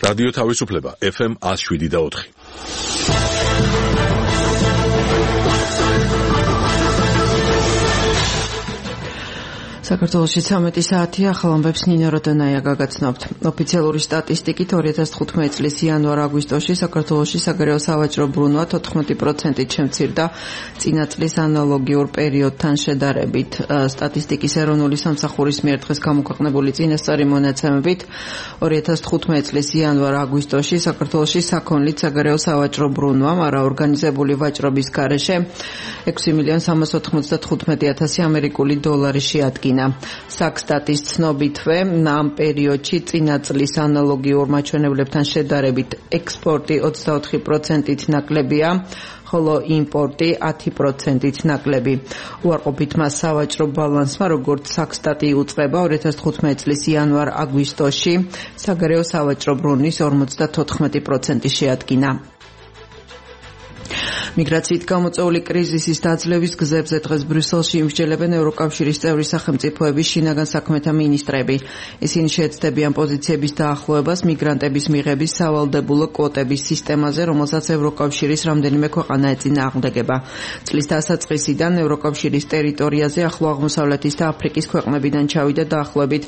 რადიო თავისუფლება FM 107.4. საქართველოში 13 საათია, ახალამბებს ნინო როდონაია გაგაცნობთ. ოფიციალური სტატისტიკით 2015 წლის იანვარ-აგვისტოში საქართველოში საგარეო სავაჭრო ბრუნვა 14%-ით შემცირდა წინა წლის ანალოგიურ პერიოდთან შედარებით. სტატისტიკის ეროვნული სამსახურის მიერ დღეს გამოქვეყნებული წინასწარი მონაცემებით 2015 წლის იანვარ-აგვისტოში საქართველოში საქონლით საგარეო სავაჭრო ბრუნვამ არაორგანიზებული ვაჭრობის გარეშე 6,395,000 ამერიკული დოლარი შეადგინა. Საქსტატის ცნობითვე ამ პერიოდში წინა წლის ანალოგიურ მაჩვენებლებთან შედარებით ექსპორტი 24%-ით ნაკლებია, ხოლო იმპორტი 10%-ით ნაკლები. უარყოფითმა სავაჭრო ბალანსმა, როგორც საქსტატი იუწყება 2015 წლის იანვარ-აგვისტოში საგარეო სავაჭრო ბრუნვის 54% შეადგინა. მიგრაციით გამოწვეული კრიზისის დაძლევის გზებზე დღეს ბრიუსელში იმსჯელებენ ევროკავშირის წევრი სახელმწიფოების შინაგან საქმეთა მინისტრები. ისინი შეეცდებიან პოზიციების დაახლოებას მიგრანტების მიღების სავალდებულო კვოტების სისტემაზე, რომელსაც ევროკავშირის რამდენიმე ქვეყანა ეწინააღმდეგება. წლის დასაწყისიდან ევროკავშირის ტერიტორიაზე ახლო აღმოსავლეთის და აფრიკის ქვეყნებიდან ჩავიდა დაახლოებით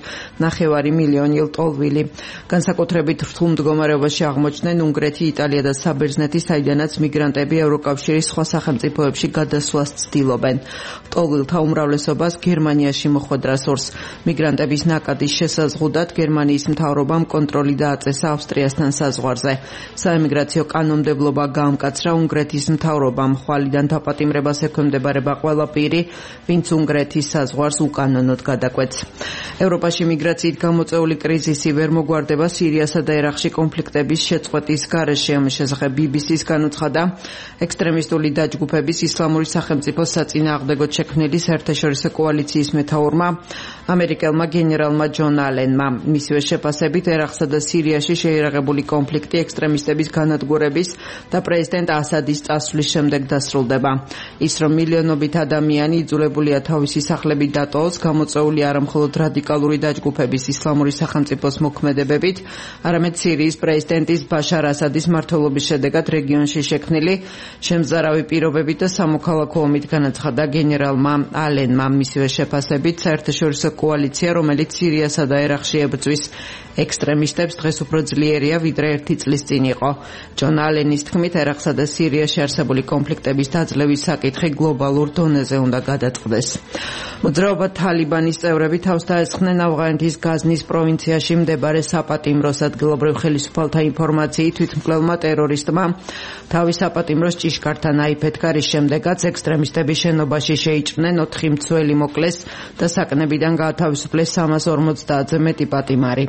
9 მილიონი ლტოლვილი. განსაკუთრებით რთულ მდგომარეობაში აღმოჩნდნენ უნგრეთი, იტალია და საბერძნეთი, საიდანაც მიგრანტები ევროკავშირის სხვა სახელმწიფოებში გადასვლას ცდილობენ. ლტოლვილთა უმრავლესობას გერმანიაში მოხვედრა სურს. მიგრანტების ნაკადის შესაზღუდად გერმანიის მთავრობამ კონტროლი დააწესა ავსტრიასთან საზღვარზე. საემიგრაციო კანონმდებლობა გაამკაცრა უნგრეთის მთავრობამ. ხვალიდან დაპატიმრებას ექვემდებარება ყველა პირი, ვინც უნგრეთის საზღვარს უკანონოდ გადაკვეთს. ევროპაში მიგრაციით გამოწვეული კრიზისი ვერ მოგვარდება სირიასა და ერაყში კონფლიქტების შეწყვეტის გარეშე. ამ შესახებ BBC-ს განუცხადა ექსტრემისტული დაჯგუფების ისლამური სახელმწიფოს საწინააღმდეგოდ შექმნილი საერთაშორისო კოალიციის მეთაურმა ამერიკელმა გენერალმა ჯონ ალენმა. მისივე შეფასებით ერაყსა და სირიაში შეიარაღებული კონფლიქტი ექსტრემისტების განადგურების და პრეზიდენტ ასადის წასვლის შემდეგ დასრულდება. ის რომ მილიონობით ადამიანი იძულებულია თავისი სახლები დატოვოს, გამოწვეული არა მხოლოდ რადიკალური დაჯგუფების ისლამური სახელმწიფოს მოქმედებებით, არამედ სირიის პრეზიდენტის ბაშარ ასადის მმართველობის შედეგად რეგიონში შექმნილი შემზარავი პირობებით და სამოქალაქო ომით, განაცხადა გენერალმა ალენმა. მისივე შეფასებით საერთაშორისო კოალიცია, რომელიც სირიასა და ერაყში ებრძვის ექსტრემისტებს, დღეს უფრო ძლიერია, ვიდრე 1 წლის წინ იყო. ჯონ ალენის თქმით, ერაყსა და სირიაში არსებული კონფლიქტების დაძლევის საკითხი გლობალურ დონეზე უნდა გადაწყდეს. მოძრაობა თალიბანის წევრები თავს დაესხნენ ავღანეთის გაზნის პროვინციაში მდებარე საპატიმროს. ადგილობრივ ხელისუფალთა ინფორმაციით, თვითმკვლელმა ტერორისტმა თავის საპატიმროს ჭიშკართან აიფეთქა, რის შემდეგაც ექსტრემისტები შენობაში შეიჭრნენ, 4 მცველი მოკლეს და საკნებიდან გაათავისუფლეს 350-ზე მეტი პატიმარი.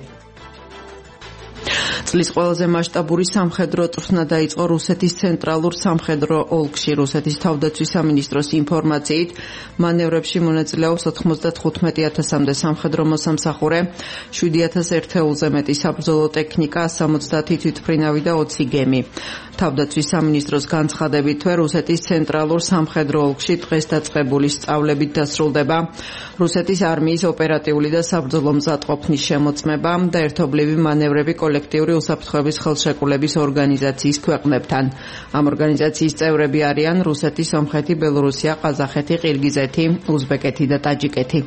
წლის ყველაზე მასშტაბური სამხედრო წვრთნა დაიწყო რუსეთის ცენტრალურ სამხედრო ოლქში. რუსეთის თავდაცვის სამინისტროს ინფორმაციით, მანევრებში მონაწილეობს 95,000-მდე სამხედრო მოსამსახურე, 7,000 ერთეულზე მეტი საბრძოლო ტექნიკა, 70 თვითმფრინავი და 20 გემი. თავდაცვის სამინისტროს განცხადებით, რუსეთის ცენტრალურ სამხედრო ოლქში დღეს დაწყებული სწავლებით დასრულდება რუსეთის არმიის ოპერატიული და საბრძოლო მზადყოფნის შემოწმება და ერთობლივი მანევრები კოლექტიური უსაფრთხოების ხელშეკრულების ორგანიზაციის ქვეყნებთან. ამ ორგანიზაციის წევრები არიან რუსეთი, სომხეთი, ბელორუსია, ყაზახეთი, ყირგიზეთი, უზბეკეთი და ტაჯიკეთი.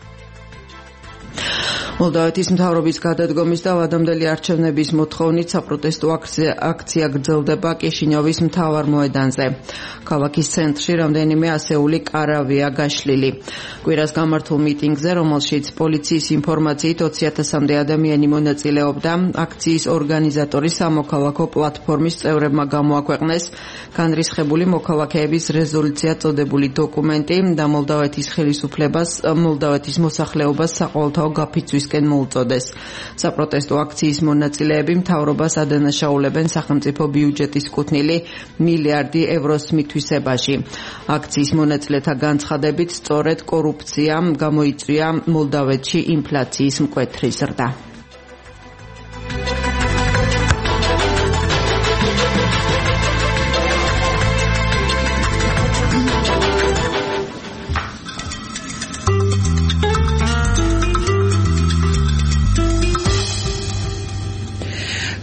მოლდავეთის მთავრობის გადადგომის და ვადამდელი არჩევნების მოთხოვნით საპროტესტო აქცია გრძელდება კიშინიოვის მთავარ მოედანზე. ქალაქის ცენტრში რამდენიმე ასეული კარავია გაშლილი. კვირას გამართულ მიტინგზე, რომელშიც პოლიციის ინფორმაციით 20,000-მდე ადამიანი მონაწილეობდა, აქციის ორგანიზატორი სამოქალაქო პლატფორმის წევრებმა გამოაქვეყნეს განრისხებული მოქალაქეების რეზოლუცია წოდებული დოკუმენტი და მოლდავეთის ხელისუფლებას მოლდავეთის მოსახლეობას საყოველთაო გაფიცვის მოუწოდეს. საპროტესტო აქციის მონაწილეები მთავრობას ადანაშაულებენ სახელმწიფო ბიუჯეტის კუთვნილი მილიარდი ევროს მითვისებაში. აქციის მონაწილეთა განცხადებით, სწორედ კორუფციამ გამოიწვია მოლდავეთში ინფლაციის მკვეთრი ზრდა.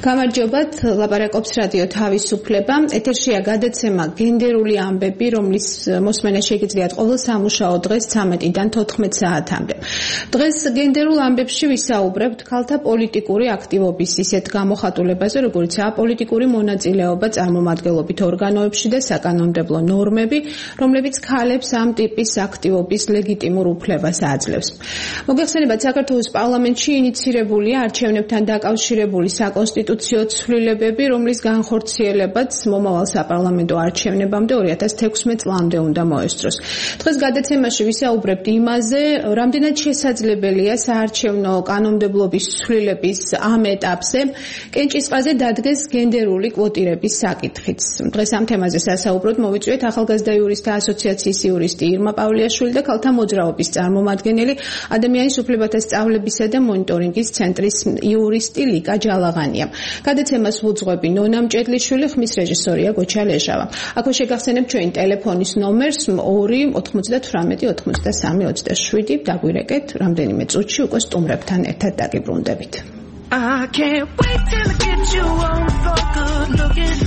გამარჯობათ, ლაპარაკობს რადიო თავისუფლება. ეთერშია გადაცემა გენდერული ამბები, რომლის მოსმენა შეგიძლიათ ყოველ სამუშაო დღეს 13-დან 14 საათამდე. დღეს გენდერულ ამბებში ვისაუბრებთ ქალთა პოლიტიკური აქტივობის ისეთ გამოხატულებაზე, როგორიცაა პოლიტიკური მონაწილეობა წარმომადგენლობით ორგანოებში და საკანონმდებლო ნორმები, რომლებიც ქალებს ამ ტიპის აქტივობის ლეგიტიმურ უფლებას აძლევს. მოგეხსენებათ, საქართველოს პარლამენტში ინიცირებულია არჩევნებთან დაკავშირებული საკონსტიტუციო ცვლილებები, რომლის განხორციელებაც მომავალ საპარლამენტო არჩევნებამდე 2016 წლამდე უნდა მოესწროს. დღეს გადაცემაში ვისაუბრებთ იმაზე, რამდენად შესაძლებელია საარჩევნო კანონმდებლობის ცვლილების ამ ეტაპზე კენჭისყრაზე დადგეს გენდერული კვოტირების საკითხიც. დღეს ამ თემაზე სასაუბროდ მოვიწვიეთ ახალგაზრდა იურისტთა ასოციაციის იურისტი ირმა პავლიაშვილი და ქალთა მოძრაობის წარმომადგენელი ადამიანის უფლებათა სწავლებისა და მონიტორინგის ცენტრის იურისტი ლიკა ჯალაღანია. გადაცემას ვუძღვები ნონა მჭედლიშვილი, ხმის რეჟისორია გოჩა ლეჟავა. აქვე შეგახსენებთ ჩვენი ტელეფონის ნომერს 2 98 83 27. დაგვირეკეთ, რამდენიმე წუთში უკვე სტუმრებთან ერთად დაგიბრუნდებით. I can't wait till I get you on the floor, good looking.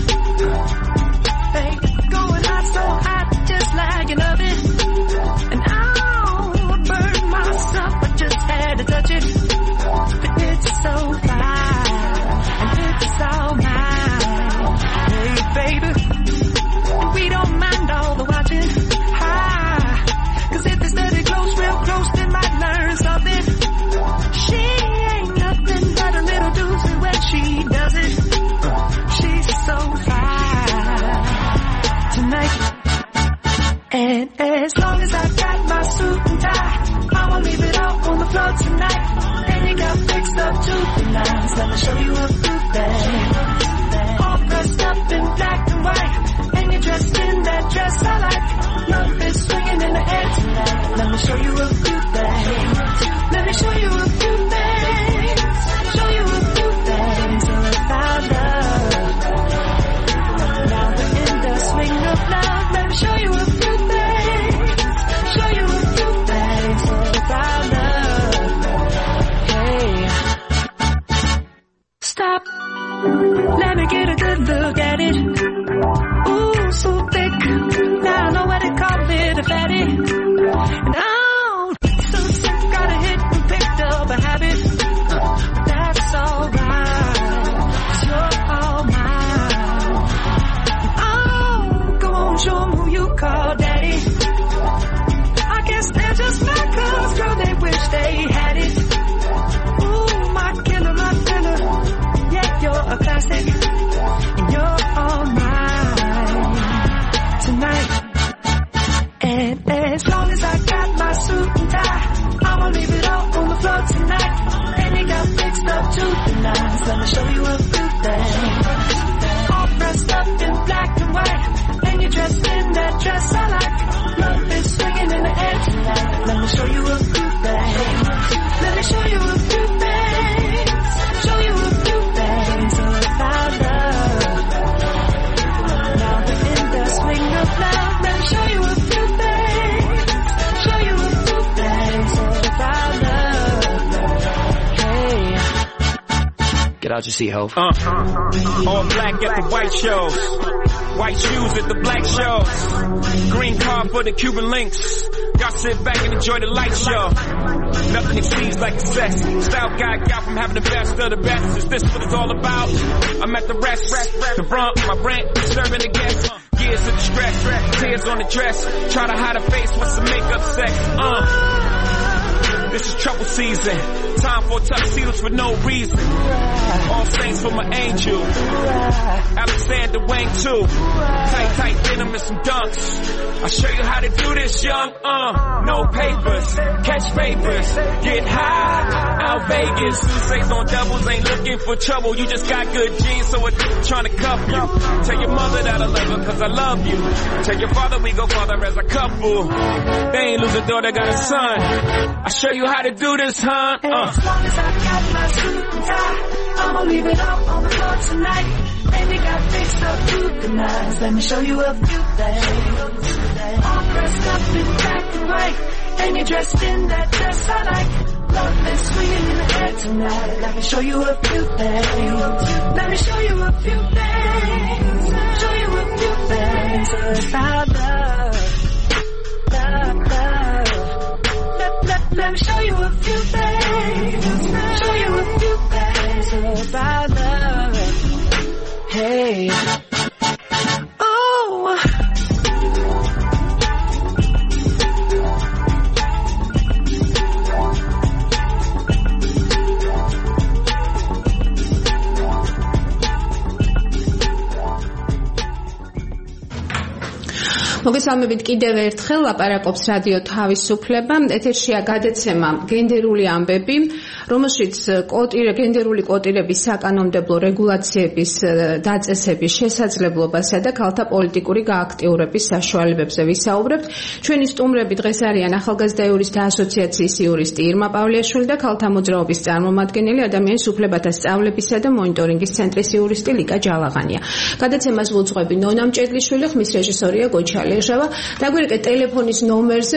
Hey, going hot so hot, just like an oven. And I'll burn myself, I just had to touch it. But it's so fine, and it's all mine. Hey, baby, we don't mind all the watching. Cause if they study close, real close, they might learn something. She ain't nothing but a little doozy when she does it. She's so fine tonight. And as long as I got my suit and tie, I'ma leave it all on the floor tonight. And you got fixed up to the nines, let me show you a good thing. All dressed up in black and white, and you're dressed in that dress I like. Love is swinging in the air tonight. Let me show you a few things. Let me show you a few things. Show you a few things about love. Now we're in the swing of love. Let me show you a few things. Show you a few things about love. Hey, stop. Let me get a good look at it. Ooh, so thick. Now I know what they call it, a fatty. And oh, so sick, gotta hit and picked up a habit. That's alright, 'cause you're all mine. Oh, go on, show 'em who you call daddy. I guess they're just mad 'cause girl, they wish they had it. Ooh, my killer, yeah, you're a classic, and you're all mine tonight. And as long as I got my suit and tie, I'ma leave it all on the floor tonight. And you got fixed up to the nines, let me show you a few things. All dressed up in black and white, and you're dressed in that dress I like. Love is swinging in the air tonight. Let me show you a few things. Let me show you a few things. Show you a few things about love. Now we're in the swing of love. Let me show you a few things. Show you a few things about love. Hey, get out your seat, ho. All black at the white shows, white shoes at the black shows, green card for the Cuban links. Y'all sit back and enjoy the light show. Nothing exceeds like success. Style guy got from having the best of the best. Is this what it's all about? I'm at the rest, the front, my brand, serving the guests. Years of distress, tears on the dress. Try to hide a face with some makeup sex. This is trouble season. Time for tuxedos for no reason. All saints for my angel. Alexander Wang too. Tight denim and some dunks. I'll show you how to do this, young. No papers, catch papers, get high. Out Vegas, Sousa's on doubles, ain't looking for trouble. You just got good genes, so it's trying to cuff you. Tell your mother that I love her 'cause I love you. Tell your father we go farther as a couple. They ain't lose a daughter, got a son. I'll show you how to do this, huh? As long as I got my suit and tie, I'ma leave it all on the floor tonight. And you got fixed up to the nines, let me show you a few things. All dressed up in black and white, and you're dressed in that dress I like. love is sweet in the air tonight. Let me show you a few things. Let me show you a few things. Show you a few things about love. Let me show you a few things. Show you a few things about love. Hey. Oh. მოგესალმებით კიდევ ერთხელ ლაპარაკობს რადიო თავისუფლება. ეთერშია გადაცემა გენდერული ამბები, რომელშიც გენდერული კვოტირების საკანონმდებლო რეგულაციების დაწესების შესაძლებლობასა და ქალთა პოლიტიკური გააქტიურების საშუალებებზე ვისაუბრებთ. ჩვენი სტუმრები დღეს არიან ახალგაზრდა იურისტთა ასოციაციის იურისტი ირმა პავლიაშვილი და ქალთა მოძრაობის წარმომადგენელი ადამიანის უფლებათა სწავლებისა და მონიტორინგის ცენტრის იურისტი ლიკა ჯალაღანია. გადაცემას ვუძღვები ნონა მჭედლიშვილი, ხმის რეჟისორია გოჩა ლეჟავა. დაგვირეკეთ ტელეფონის ნომერზე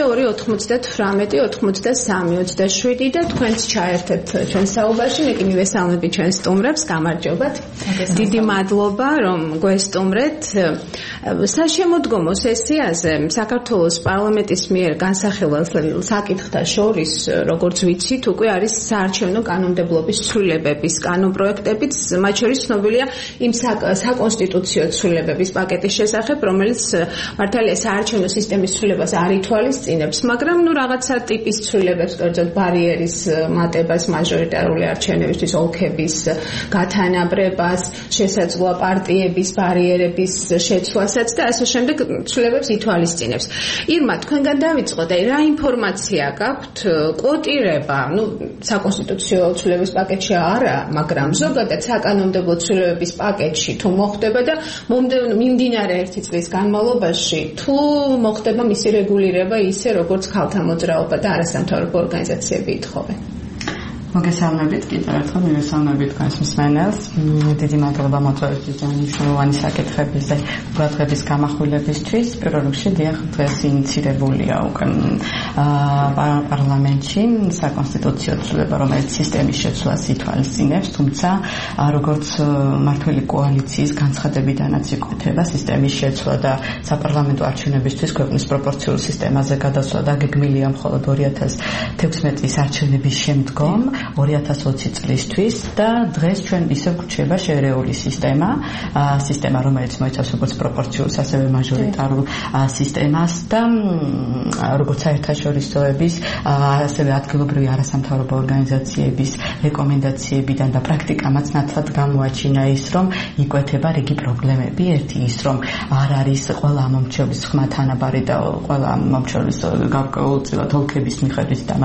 298 83 27 და თქვენც ჩაერთეთ ჩვენ საუბარში. მე კი მივესალმები ჩვენ სტუმრებს, გამარჯობათ. დიდი მადლობა რომ გვესტუმრეთ. საშემოდგომო სესიაზე საქართველოს პარლამენტის მიერ განსახილველ საკითხთა შორის, როგორც ვიცით, უკვე არის საარჩევნო კანონმდებლობის ცვლილებების კანონპროექტებიც, მათ შორის ცნობილია იმ საკონსტიტუციო ცვლილებების პაკეტის შესახებ, რომელიც მართალია საარჩევნო სისტემის ცვლილებას არ ითვალისწინებს, მაგრამ რაღაცა ტიპის ცვლილებებს, კერძოდ ბარიერის მატებას, მაჟორიტარული არჩევნებისთვის ოლქების გათანაბრებას, შესაძლოა პარტიების ბარიერების შეცვლასაც და ასე შემდეგ ცვლილებებს ითვალისწინებს. ირმა, თქვენგან დავიწყოთ, რა ინფორმაცია გაქვთ? კვოტირება, საკონსტიტუციო ცვლილებების პაკეტში არა, მაგრამ ზოგადად საკანონმდებლო ცვლილებების პაკეტში თუ მოხდება და მიმდინარე 1 წლის განმავლობაში თუ მოხდება მისი რეგულირება ისე, როგორც ქალთა მოძრაობა და არასამთავრობო ორგანიზაციები ითხოვენ. მოგესალმებით კიდევ ერთხელ, მივესალმებით თქვენს მსმენელს. დიდი მადლობა მოწვევისთვის და მნიშვნელოვანი საკითხებზე ყურადღების გამახვილებისთვის. პირველ რიგში დიახ, დღეს ინიცირებულია უკვე პარლამენტში საკონსტიტუციო ცვლილება, რომელიც სისტემის შეცვლას ითვალისწინებს, თუმცა როგორც მმართველი კოალიციის განცხადებიდანაც იკვეთება, სისტემის შეცვლა და საპარლამენტო არჩევნებისთვის ქვეყნის პროპორციულ სისტემაზე გადასვლა დაგეგმილია მხოლოდ 2016 წლის არჩევნების შემდგომ. 2020 წლისთვის და დღეს ჩვენ ისევ გვრჩება შერეული სისტემა, რომელიც მოიცავს როგორც პროპორციულს, ასევე მაჟორიტარულ სისტემას და როგორც საერთაშორისოების, ასევე ადგილობრივი არასამთავრობო ორგანიზაციების რეკომენდაციებიდან და პრაქტიკამაც ნათლად გამოაჩინა ის, რომ იკვეთება რიგი პრობლემები. ერთი ის, რომ არ არის ყველა მომრჩევის ხმა თანაბარი და ყველა მომრჩევის გარკვეულწილად ოლქების მიხედვით და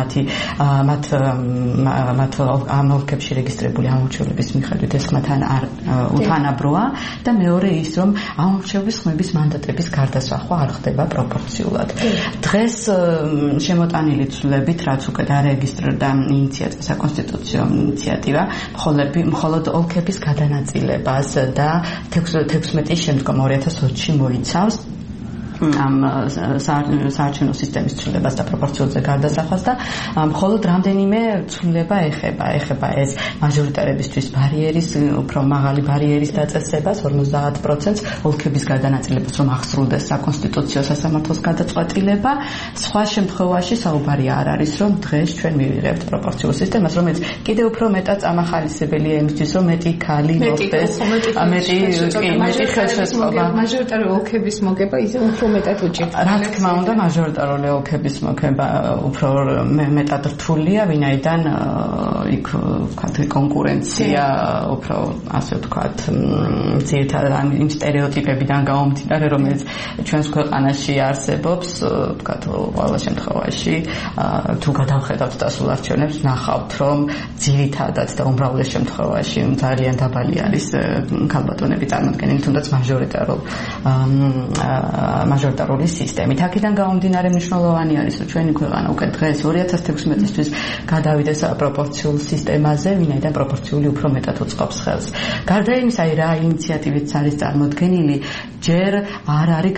მათ ამ ოლქებში რეგისტრირებული ამომრჩევლების მიხედვით ეს ხმათან არ უთანაბროა და მეორე ის, რომ ამომრჩევლის ხმების მანდატების გარდასახვა არ ხდება პროპორციულად. დღეს შემოტანილი ცვლილებით, რაც უკვე დარეგისტრირდა ინიციატივა, საკონსტიტუციო ინიციატივა, მხოლოდ ოლქების გადანაწილებას და 16 შემდგომ 2020-ში მოიცავს ამ საარჩევნო სისტემის ცვლილებას და პროპორციულზე გარდასახვას და მხოლოდ რამდენიმე ცვლილება ეხება ეს მაჟორიტარებისთვის ბარიერის, უფრო მაღალი ბარიერის დაწესებას 50%, ოლქების გადანაწილებას, რომ აღსრულდეს საკონსტიტუციო სასამართლოს გადაწყვეტილება. სხვა შემთხვევაში საუბარი არ არის, რომ დღეს ჩვენ მივიღებთ პროპორციულ სისტემას, რომელიც კიდევ უფრო მეტად წამახალისებელია იმისთვის, რომ მეტი ქალი მოხდეს, მეტი ხელშეწყობა. მაჟორიტარული ოლქების მოგება ისე უფრო მეტად უჭირდება. რა თქმა უნდა, მაჟორიტარული ოლქების მოგება უფრო მეტად რთულია, ვინაიდან იქ ვთქვათ კონკურენცია უფრო ასე ვთქვათ ძირითადად იმ სტერეოტიპებიდან გამომდინარე, რომელიც ჩვენს ქვეყანაში არსებობს, ვთქვათ ყველა შემთხვევაში თუ გადავხედავთ დასულ არჩევნებს, ნახავთ, რომ ძირითადად და უმრავლეს შემთხვევაში ძალიან დაბალი არის ქალბატონები წარმოდგენილი, თუნდაც მაჟორიტარულ მაჟორიტარული სისტემით. აქედან გამომდინარე მნიშვნელოვანი არის, რომ ჩვენი ქვეყანა უკვე დღეს 2016 წლის გადავიდა პროპორციულ სისტემაზე, ვინაიდან პროპორციული უფრო მეტად უწყობს ხელს. გარდა იმისა, რა ინიციატივით არის წარმოქმნილი, ჯერ არ არის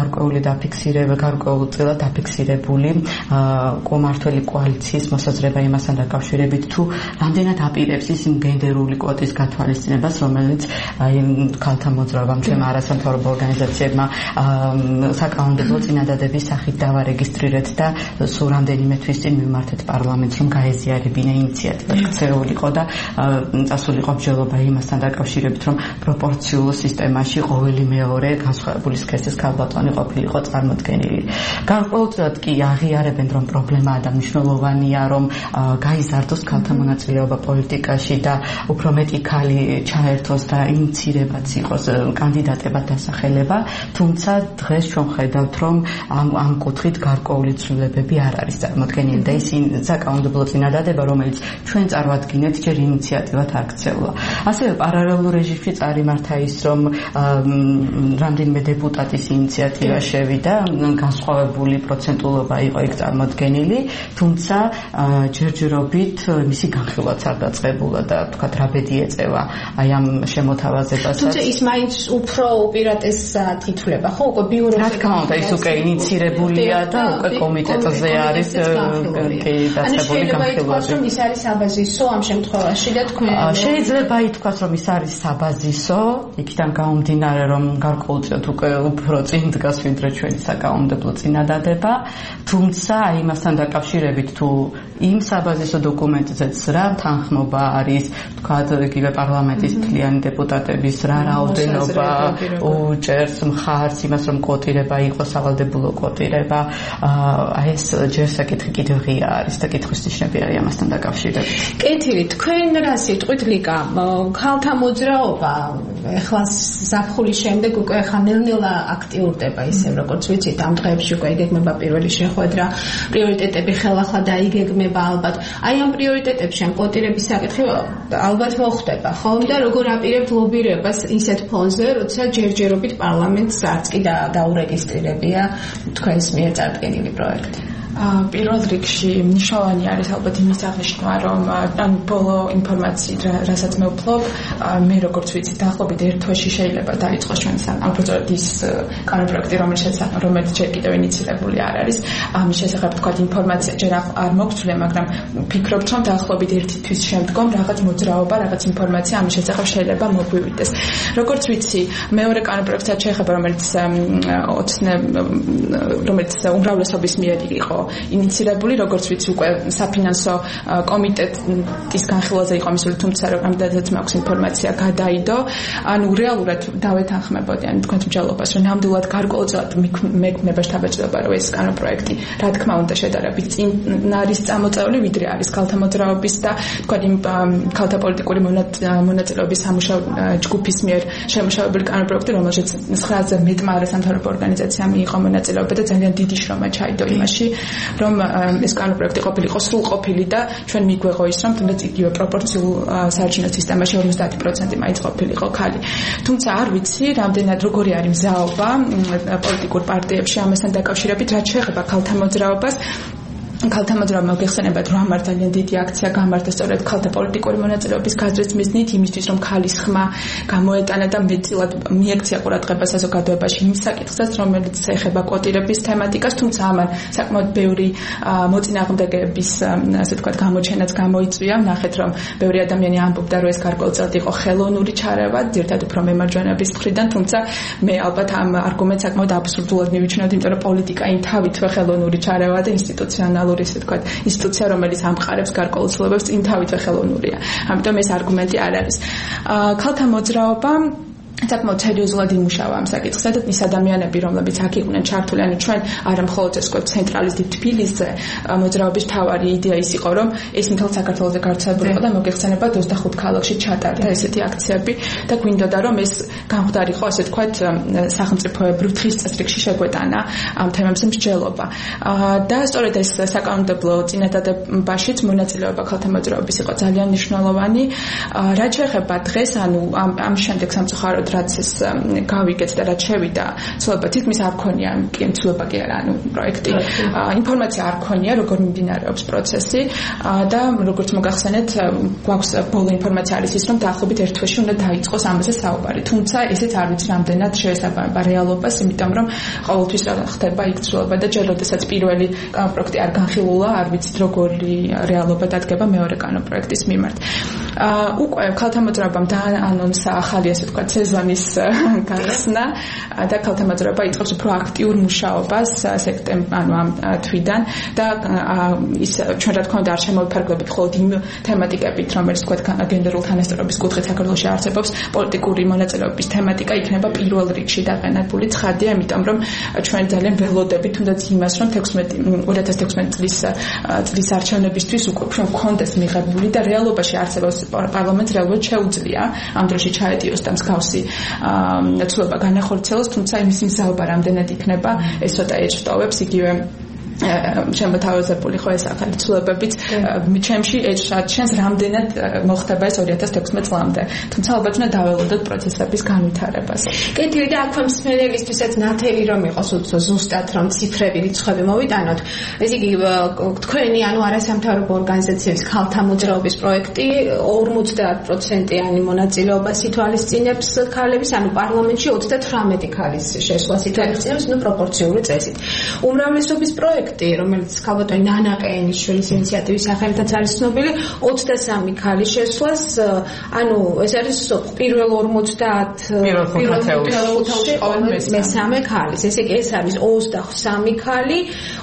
გარკვეულწილად დაფიქსირებული კომართველი კოალიციის მოსაზრება იმასთან დაკავშირებით, თუ რამდენად აპირებს ის იმ გენდერული კვოტის გათვალისწინებას, რომელიც ქალთა მოძრაობამ, ჩემ არასამთავრობო ორგანიზაციებმა საკანონმდებლო წინადადების სახით დავარეგისტრირეთ და სულ რამდენიმე თვის წინ მივმართეთ პარლამენტს, რომ გაეზიარებინა ინიციატივა ქცეულიყო და წასულიყო მსჯელობა იმასთან დაკავშირებით, რომ პროპორციულ სისტემაში ყოველი მეორე განსხვავებული სქესის ქალბატონი ყოფილიყო წარმოდგენილი. გარკვეულწილად კი აღიარებენ, რომ პრობლემაა და მნიშვნელოვანია, რომ გაიზარდოს ქალთა მონაწილეობა პოლიტიკაში და უფრო მეტი ქალი ჩაერთოს და ინიცირებაც იყოს კანდიდატებად დასახელება, თუმცა დღეს ჩვენ ხედავთ, რომ ამ კუთხით გარკვეული ცვლილებები არ არის წარმოქმნილი და ის საკანონმდებლო წინადადება, რომელიც ჩვენ წარვადგინეთ, ჯერ ინიციატივად არ ქცეულა. ასევე პარალელურ რეჟიმში წარიმართა ის, რომ რამდენიმე დეპუტატის ინიციატივა შევიდა, განსხვავებული პროცენტულობა იყო იქ წარმოქმნილი, თუმცა ჯერჯერობით მისი განხილვაც არ დაწყებულა და თქვათ რა ბედი ეწევა აი ამ შემოთავაზებასაც. თუმცა ის მაინც უფრო უპირატესად ითვლება, ხო, უკვე ბიუროზე. რა თქმა უნდა, ის უკვე ინიცირებულია და უკვე კომიტეტზე არის დაწყებული განხილვაზე. რომ ის არის საბაზისო ამ შემთხვევაში და თქვენ შეიძლება ითქვას, რომ ის არის საბაზისო, იქიდან გამომდინარე, რომ გარკვეულწილად უკვე უფრო წინ დგას ვიდრე ჩვენი საკანონმდებლო წინადადება, თუმცა იმასთან დაკავშირებით თუ იმ საბაზისო დოკუმენტზეც რა თანხმობა არის, თქვათ, იგივე პარლამენტის მთლიანი დეპუტატების რა რაოდენობა უჭერს მხარს იმას, რომ კვოტირება იყოს სავალდებულო კვოტირება, აი ეს ჯერ საკითხი კიდევ ღია არის და კითხვის ნიშნები არის ამასთან დაკავშირებით. კეთილი, თქვენ რა სიტყვით ლიკა, ქალთა მოძრაობა ეხლა ზაფხულის შემდეგ უკვე ხანელ-ნელა აქტიურდება ისევ როგორც ვიცით, ამ დღეებში უკვე იგეგმება პირველი შეხვედრა, პრიორიტეტები ხელახლა დაიგეგმება ალბათ. აი ამ პრიორიტეტებში ამ კვოტირების საკითხი ალბათ მოხდება, ხომ და როგორ აპირებთ ლობირებას ისეთ ფონზე, როცა ჯერჯერობით პარლამენტს არც კი დაურეგისტრირებია თქვენს მიერ წარდგენილი პროექტი. პირველ რიგში მნიშვნელოვანი არის ალბათ იმის აღნიშვნა, რომ ან ბოლო ინფორმაციით, რასაც მე ვფლობ, მე როგორც ვიცი, დაახლოებით ერთ თვეში შეიძლება დაიწყოს ჩვენს ამბრძოლად ის კანონპროექტი, რომელიც ჯერ კიდევ ინიცირებული არ არის. ამის შესახებ თქვა ინფორმაცია ჯერ არ მოგწვია, მაგრამ ვფიქრობ, რომ დაახლოებით ერთი თვის შემდგომ რაღაც მოძრაობა, რაღაც ინფორმაცია ამის შესახებ შეიძლება მოგვივიდეს. როგორც ვიცი, მეორე კანონპროექტსაც შეეხება, რომელიც უმრავლესობის მიერ იყო ინიცირებული, როგორც ვიცი, უკვე საფინანსო კომიტეტის განხილვაზე იყო მისული, თუმცა რამდენადაც მაქვს ინფორმაცია გადაიდო, ანუ რეალურად დავეთანხმებოდი ან თქვენს მსჯელობას, რომ ნამდვილად გარკვეულწილად მექნება შთაბეჭდილება, რომ ეს კანონპროექტი, რა თქმა უნდა, შედარებით წინ არის წამოწეული, ვიდრე არის ქალთა მოძრაობის და თქვენ იმ ქალთა პოლიტიკური მონაწილეობის სამუშაო ჯგუფის მიერ შემუშავებული კანონპროექტი, რომელშიც 9-ზე მეტმა არასამთავრობო ორგანიზაციამ მიიღო მონაწილეობა და ძალიან დიდი შრომა ჩაიდო იმაში, რომ ეს კანონპროექტი ყოფილიყო სრულყოფილი და ჩვენ მიგვეღო ის, რომ თუნდაც იგივე პროპორციულ საარჩევნო სისტემაში 50% მაინც ყოფილიყო ქალი. თუმცა არ ვიცი, რამდენად როგორი არის მზაობა პოლიტიკურ პარტიებში ამასთან დაკავშირებით, რაც შეეხება ქალთა მოძრაობას. ქალთა მოძრაობა მოგეხსენებათ, რომ ამარ ძალიან დიდი აქცია გამართა სწორედ ქალთა პოლიტიკური მონაწილეობის გაზრდის მიზნით, იმისთვის, რომ ქალის ხმა გამოეტანა და მეტწილად მიექცია ყურადღება საზოგადოებაში იმ საკითხსაც, რომელიც ეხება კვოტირების თემატიკას, თუმცა ამან საკმაოდ ბევრი მოწინააღმდეგეების, ასე ვთქვათ, გამოჩენაც გამოიწვია. ნახეთ, რომ ბევრი ადამიანი ამბობდა, რომ ეს გარკვეულწილად იყო ხელოვნური ჩარევა, ძირითადად უფრო მემარჯვენეების მხრიდან, თუმცა მე ალბათ ამ არგუმენტს საკმაოდ აბსურდულად მივიჩნევდი, იმიტომ რომ პოლიტიკა იმ თავითვე ხელოვნური ჩარევა და ინსტიტუციონალური ინსტიტუცია, რომელიც ამყარებს გარკვეულ ცვლილებებს, იმ თავითვე ხელოვნურია. ამიტომ ეს არგუმენტი არ არის. ქალთა მოძრაობა საკმაოდ სერიოზულად იმუშავა ამ საკითხზე და ის ადამიანები, რომლებიც აქ იყვნენ ჩართული, ანუ ჩვენ არა მხოლოდ ეს ვთქვათ ცენტრალისტი თბილისზე მოძრაობის მთავარი იდეა ის იყო, რომ ეს მთელ საქართველოზე გავრცელებული იყო და მოგეხსენებათ 25 ქალაქში ჩატარდა ესეთი აქციები და გვინდოდა რომ ეს გამხდარიყო, ასე ვთქვათ, სახელმწიფოებრივ დღის წესრიგში შეგვეტანა ამ თემებზე მსჯელობა. და სწორედ ეს საკანონმდებლო წინადადებაშიც მონაწილეობა ქალთა მოძრაობის იყო ძალიან მნიშვნელოვანი. რაც შეეხება დღეს, ანუ ამ შემდეგ სამწუხაროდ უბრალოდ რაც ეს გავიგეთ და რაც შევიდა ცვლილება თითქმის არ ქონია ცვლილება კი არა პროექტი ინფორმაცია არ ქონია როგორ მიმდინარეობს პროცესი და როგორც მოგახსენეთ გვაქვს ბოლო ინფორმაცია არის ის რომ დაახლოებით ერთ თვეში უნდა დაიწყოს ამაზე საუბარი თუმცა ესეც არ ვიცი რამდენად შეესაბამება რეალობას იმიტომ რომ ყოველთვის რა ხდება იქ ცვლილება და ჯერ როდესაც პირველი პროექტი არ განხილულა არ ვიცით როგორი რეალობა დადგება მეორე კანონპროექტის მიმართ უკვე ქალთა მოძრაობამ დაანონსა ახალი ასე ვთქვათ სეზონის გახსნა და ქალთა მოძრაობა იწყებს უფრო აქტიურ მუშაობას სექტემბერ ამ თვიდან და ის ჩვენ რა თქმა უნდა არ შემოვიფარგლებით მხოლოდ იმ თემატიკებით რომელიც ვთქვათ გენდერულ თანასწორობის კუთხით საქართველოში არსებობს პოლიტიკური მონაწილეობის თემატიკა იქნება პირველ რიგში დაყენებული ცხადია იმიტომ რომ ჩვენ ძალიან ველოდებით თუნდაც იმას რომ 2016 წლის არჩევნებისთვის უკვე გვქონდეს მიღებული და რეალობაში არსებობს პარლამენტს რეალურად შეუძლია ამ დროში ჩაედიოს და მსგავსი ცვლილება განახორციელოს თუმცა იმის მიზაობა რამდენად იქნება ეს ცოტა ეჭვტოვებს იგივე შემოთავაზებული ხო ეს ახალი ცვლილებებიც ჩემში ეჭვს რამდენად მოხდება ეს 2016 წლამდე თუმცა ალბათ უნდა დაველოდოთ პროცესების განვითარებას კეთილი და აქვე მსმენელისთვისაც ნათელი რომ იყოს ზუსტად რომ ციფრები რიცხვები მოვიტანოთ ეს იგი თქვენი ანუ არასამთავრობო ორგანიზაციების ქალთა მოძრაობის პროექტი 50%-იანი მონაწილეობას ითვალისწინებს ქალების ანუ პარლამენტში 38 ქალის შესვლას ითვალისწინებს ნუ პროპორციული წესით უმრავლესობის პროექტი რომელიც ქალბატონი ნანა ყეენიშვილის ინიციატივის სახელითაც არის ცნობილი 23 ქალის შესვლას ანუ ეს არის პირველ 50 მესამე ქალის ესე იგი ეს არის 23 ქალი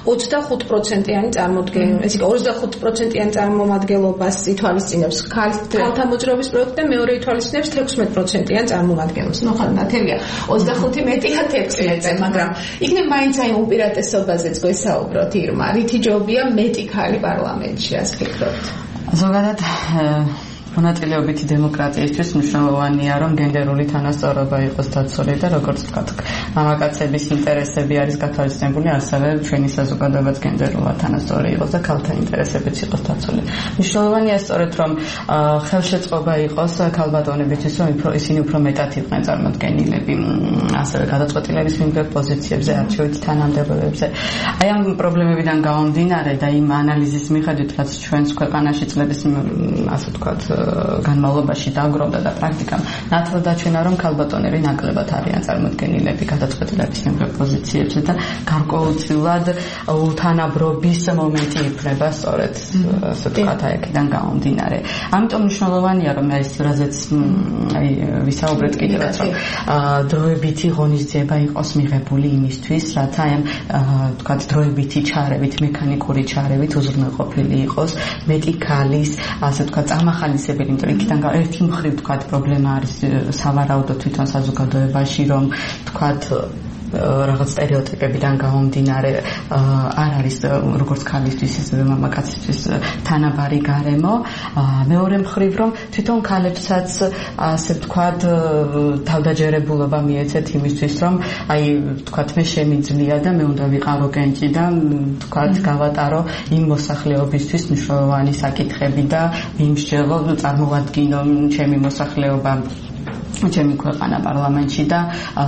25%-იანი წარმოდგენა ესე იგი 25%-იანი წარმომადგენლობას ითვალისწინებს ქალთა მოძრაობის პროექტი და მეორე ითვალისწინებს 16%-იან წარმომადგენლობას ნუ ხალ ნათელია 25 მეტია 16 მაგრამ იქნებ მაინც აი უპირატესობაზეც გვესაუბროთ ირმა რითი ჯობია მეტი ქალი პარლამენტში ასე ფიქრობთ ზოგადად მონაწილეობითი დემოკრატიისთვის მნიშვნელოვანია რომ გენდერული თანასწორობა იყოს დაცული და როგორც ვთქვათ მამაკაცების ინტერესები არის გათვალისწინებული ასევე ჩვენი საზოგადოებაც გენდერულად თანასწორი იყოს და ქალთა ინტერესებიც იყოს დაცული მნიშვნელოვანია სწორედ რომ ხელშეწყობა იყოს ქალბატონებისთვის რომ ისინი უფრო მეტად იყვნენ წარმოდგენილები ასევე გადაწყვეტილების მიმდევრ პოზიციებზე არჩევითი თანამდებობებზე აი ამ პრობლემებიდან გამომდინარე და იმ ანალიზის მიხედვით რაც ჩვენს ქვეყანაში წლების ასე ვთქვათ განმავლობაში დააგროვდა და პრაქტიკამ ნათლადაჩვენა რომ ქალბატონები ნაკლებად არიან წარმოდგენილები გადაწყვეტილების მიმდევრ პოზიციებზე და გარკვეულწილად უთანაბრობის მომენტი იქნება სწორედ ასე ვთქვათ აქედან გამომდინარე ამიტომ მნიშვნელოვანია რომ ეს რაზეც აი ვისაუბრეთ კიდევაც რომ დროებითი ღონისძიება იყოს მიღებული იმისთვის რათა ამ ვთქვათ დროებითი ჩარევით მექანიკური ჩარევით უზრუნველყოფილი იყოს მეტი ქალის ასე ვთქვათ წამახალისებელი იმიტომ იქიდან ერთი მხრივ ვთქვათ პრობლემა არის სავარაუდო თვითონ საზოგადოებაში რომ ვთქვათ რაღაც სტერეოტიპებიდან გამომდინარე არ არის როგორც ქალისთვის ისე მამაკაცისთვის თანაბარი გარემო მეორე მხრივ რომ თვითონ ქალებსაც ასე ვთქვათ თავდაჯერებულობა მიეცეთ იმისთვის რომ აი ვთქვათ მე შემიძლია და მე უნდა ვიყავო კენჭი და ვთქვათ გავატარო იმ მოსახლეობისთვის მნიშვნელოვანი საკითხები და მიმსჯელო წარმოვადგინო ჩემი მოსახლეობა ჩემი ქვეყანა პარლამენტში და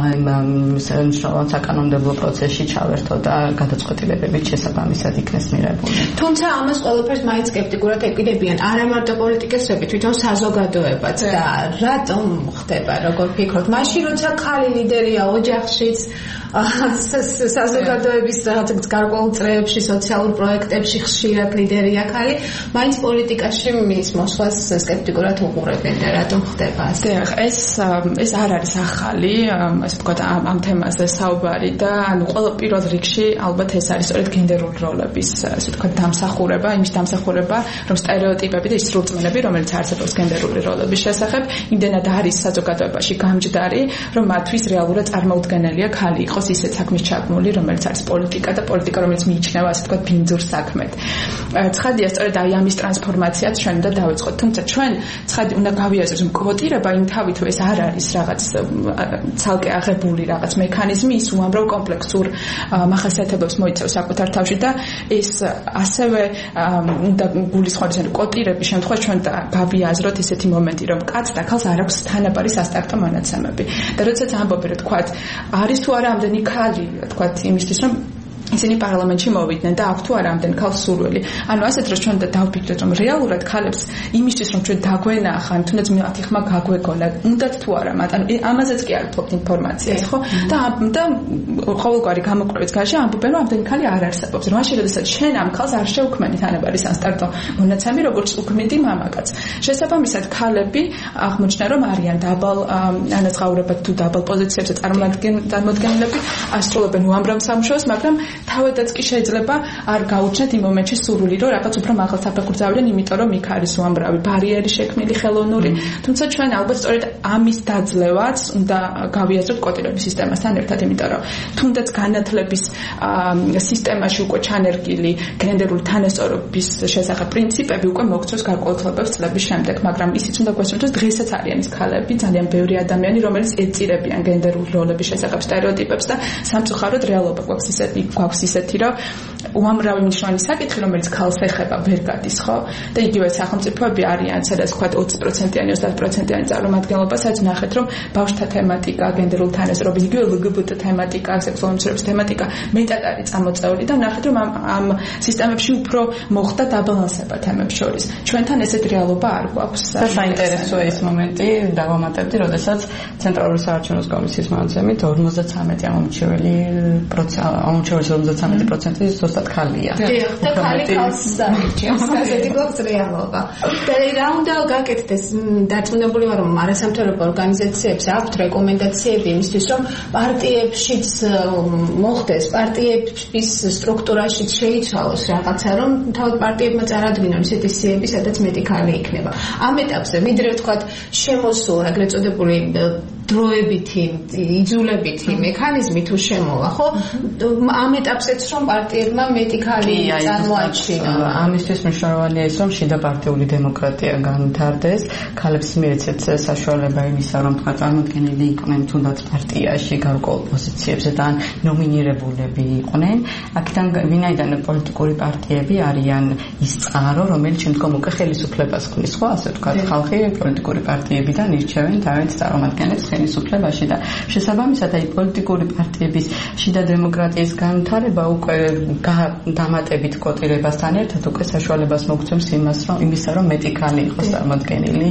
მნიშვნელოვან საკანონმდებლო პროცესში ჩავერთო და გადაწყვეტილებებით შესაბამისად იქნეს მიღებული. თუმცა ამას ყველაფერს მაინც სკეპტიკურად ეკიდებიან არა მარტო პოლიტიკოსები, თვითონ საზოგადოებაც და რატომ ხდება, როგორ ფიქრობთ? მაშინ როცა ხალი ლიდერია ოჯახშიც საზოგადოების რაღაც გარკვეულ წრეებში, სოციალურ პროექტებში ხშირად ლიდერია ხალი, მაინც პოლიტიკაში მის მოსვლას სკეპტიკურად უყურებენ და რატომ ხდება ასე? ეს არ არის ახალი, ასე ვთქვათ, ამ თემაზე საუბარი და ანუ ყველა პირველ რიგში ალბათ ეს არის სწორედ გენდერული როლების, ასე ვთქვათ, დამსახურება, იმის დამსახურება, რომ სტერეოტიპები და ის სრულწმენები, რომელიც არსებობს გენდერული როლების შესახებ, იმდენად არის საზოგადოებაში გამჯდარი, რომ მათთვის რეალურად წარმოუდგენელია ხალი იყოს ისეთ საქმის ჩაბმული, რომელიც არის პოლიტიკა და პოლიტიკა, რომელიც მიიჩნევა, ასე ვთქვათ, ბინძურ საქმედ. ცხადია, სწორედ აი ამის ტრანსფორმაციაც ჩვენ უნდა დავიწყოთ, თუმცა ჩვენ ცხადი უნდა გავიაზროთ, რომ კვოტირება იმ თავითვე ეს არ არის რაღაც ცალკე აღებული რაღაც მექანიზმი, ის უამრავ კომპლექსურ მახასიათებლებს მოიცავს საკუთარ თავში და ეს ასევე უნდა გულისხმობდეს, რომ კოტირების შემთხვევაში ჩვენ გავიაზროთ ესეთი მომენტი, რომ კაცს და ქალს არ აქვს თანაბარი სასტარტო მონაცემები. და როდესაც ამბობ, რომ თქვა არის თუ არა ამდენი ქალი, თქვა იმისთვის, რომ ისინი პარლამენტში მოვიდნენ და აქვს თუ არა ამდენ ქალს სურვილი. ანუ ასეთ დროს ჩვენ დავფიქრეთ, რომ რეალურად ქალებს იმისთვის, რომ ჩვენ დაგვენახან, თუნდაც მათი ხმა გაგვეგონა, უნდათ თუ არა, მაგრამ ამაზეც კი არ ვფლობთ ინფორმაციას, ხო? და ყოველგვარი გამოკვლევის გარშე ამბობენ, რომ ამდენი ქალი არ არსებობს. მაშინ როდესაც შენ ამ ქალს არ შევქმენი თანაბარი სასტარტო მონაცემი, როგორც უქმნიდი მამაკაც. შესაბამისად, ქალები აღმოჩნდა, რომ არიან დაბალ ანაზღაურებად თუ დაბალ პოზიციებზე წარმოდგენილები, ასრულებენ უამრავ სამუშაოს, მაგრამ თავადაც კი შეიძლება არ გაუჩნდეთ იმ მომენტში სურვილი, რომ რაღაც უფრო მაღალ საფეხურზავდნენ, იმიტომ რომ იქ არის უამრავი ბარიერი შექმნილი ხელოვნური. თუმცა ჩვენ ალბათ სწორედ ამის დაძლევაც უნდა გავიაზროთ კოტირების სისტემასთან ერთად, იმიტომ რომ თუნდაც განათლების სისტემაში უკვე ჩანერგილი გენდერული თანასწორობის შესახებ პრინციპები უკვე მოგწევს გარკვეულწლების წლების შემდეგ, მაგრამ ისიც უნდა გვესწროს, რომ დღესაც არიან ის ქალები, ძალიან ბევრი ადამიანი, რომელიც ეწირებიან გენდერული როლების შესახებ სტერეოტიპებს და სამწუხაროდ რეალობა გვაქვს ისეთი, რომ უამრავი მნიშვნელოვანი საკითხი, რომელიც ქალს ეხება, ვერ გადის, ხო? და იგივე სახელმწიფოები არიან, სადაც თქვა 20%-იანი, 30%-იანი წარმომადგენლობა, სადაც ნახეთ, რომ ბავშვთა თემატიკა, გენდერული თანასწორობის, იგივე LGBT თემატიკა, სექსუალური უმცირესობის თემატიკა მეტად არის წამოწეული და ნახეთ, რომ ამ სისტემებში უფრო მოხდა დაბალანსება თემებს შორის. ჩვენთან ესეთ რეალობა არ გვაქვს. და საინტერესოა ეს მომენტი, დავამატებდი, როდესაც ცენტრალური საარჩევნო კომისიის მონაცემით 53 ამომრჩევლის 53% ზუსტად ქალია. და ქალი ქალს არჩევს, ასეთი გვაქვს რეალობა. და რა უნდა გაკეთდეს? დარწმუნებული ვარ, რომ არასამთავრობო ორგანიზაციებს აქვთ რეკომენდაციები იმისთვის, რომ პარტიებშიც მოხდეს, პარტიების სტრუქტურაშიც შეიცვალოს რაღაცა, რომ თავად პარტიებმა წარადგინონ ისეთი სიები, სადაც მეტი ქალი იქნება. ამ ეტაპზე ვიდრე ვთქვათ შემოსულ ეგრეთ წოდებული დროებითი, იძულებითი მექანიზმი თუ შემოვა, ხო? ამ ეტაპზეც რომ პარტიებმა მეტი ქალი წარმოაჩინა. ამისთვის მნიშვნელოვანია ის, რომ შიდა პარტიული დემოკრატია განვითარდეს, ქალებს მიეცეთ საშუალება იმისა, რომ თქვა წარმოდგენილი იყვნენ თუნდაც პარტიაში გარკვეულ პოზიციებზე და ნომინირებულები იყვნენ. აქედან ვინაიდან პოლიტიკური პარტიები არიან ის წყარო, რომელიც შემდგომ უკვე ხელისუფლებას ქმნის, ხო? ასე თქვა, ხალხი პოლიტიკური პარტიებიდან ირჩევენ თავიანთ წარმომადგენლებს ხელისუფლებაში და შესაბამისად აი პოლიტიკური პარტიების შიდა დემოკრატიის განვითარება უკვე დამატებით კოტირებასთან ერთად უკვე საშუალებას მოგცემს იმისა, რომ მეტი ქალი იყოს წარმოდგენილი.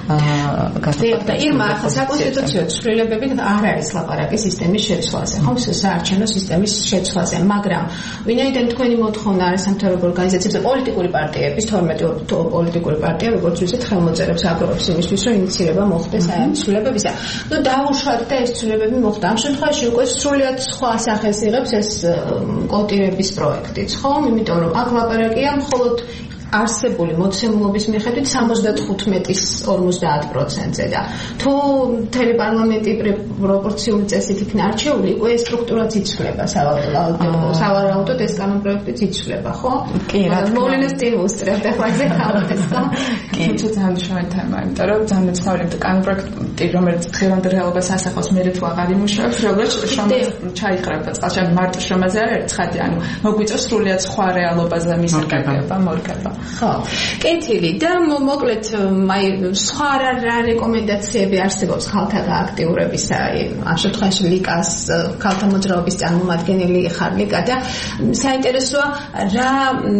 და ირმა, ახლა საკონსტიტუციო ცვლილებები არ არის ლაპარაკი სისტემის შეცვლაზე, ხო? საარჩევნო სისტემის შეცვლაზე, მაგრამ ვინაიდან თქვენი მოთხოვნა არასამთავრობო ორგანიზაციებზე პოლიტიკური პარტიების 12 პოლიტიკური პარტია როგორც ვიზეთ ხელმოწერებს აგროვებს იმისთვის, რომ ინიციირება მოხდეს აი ამ ცვლილებებისა. ну დაუშვათ და ეს ცვლილებები მოხდა. ამ შემთხვევაში უკვე სრულიად სხვა სახეს იღებს ეს კოტირების პროექტიც, ხო? იმიტომ რომ აქ ლაპარაკია მხოლოდ არსებული მოცემულობის მიხედვით 75-ის 50%-ზე და თუ მთელი პარლამენტი პროპორციული წესით იქნა არჩეული, უკვე ეს სტრუქტურაც იცვლება, სავარაუდოდ ეს კანონპროექტიც იცვლება, ხო? კი, რა თქმა უნდა. მოვლენას დემონსტრირებდა ხვალზე ხალხს, ხო? კი, თუ ძალიან მნიშვნელოვანი თემა, იმიტომ რომ ძალიან მეცნიერებდა კანონპროექტი, რომელიც დღევანდელ რეალობას ასახავს, მე თუ აღარ იმუშავებს, როგორც ჩაიხრება წყალში მარტო შრომაზე არ არის ცხადი, ანუ მოგვიწევს სრულიად სხვა რეალობაზე მისაკეთება, მორგება. ხო, კეთილი და მოკლედ აი სხვა რა რეკომენდაციები არსებობს ქალთა გააქტიურებისა, ამ შემთხვევაში ლიკას ქალთა მოძრაობის წარმომადგენელი ხარ ლიკა და საინტერესოა რა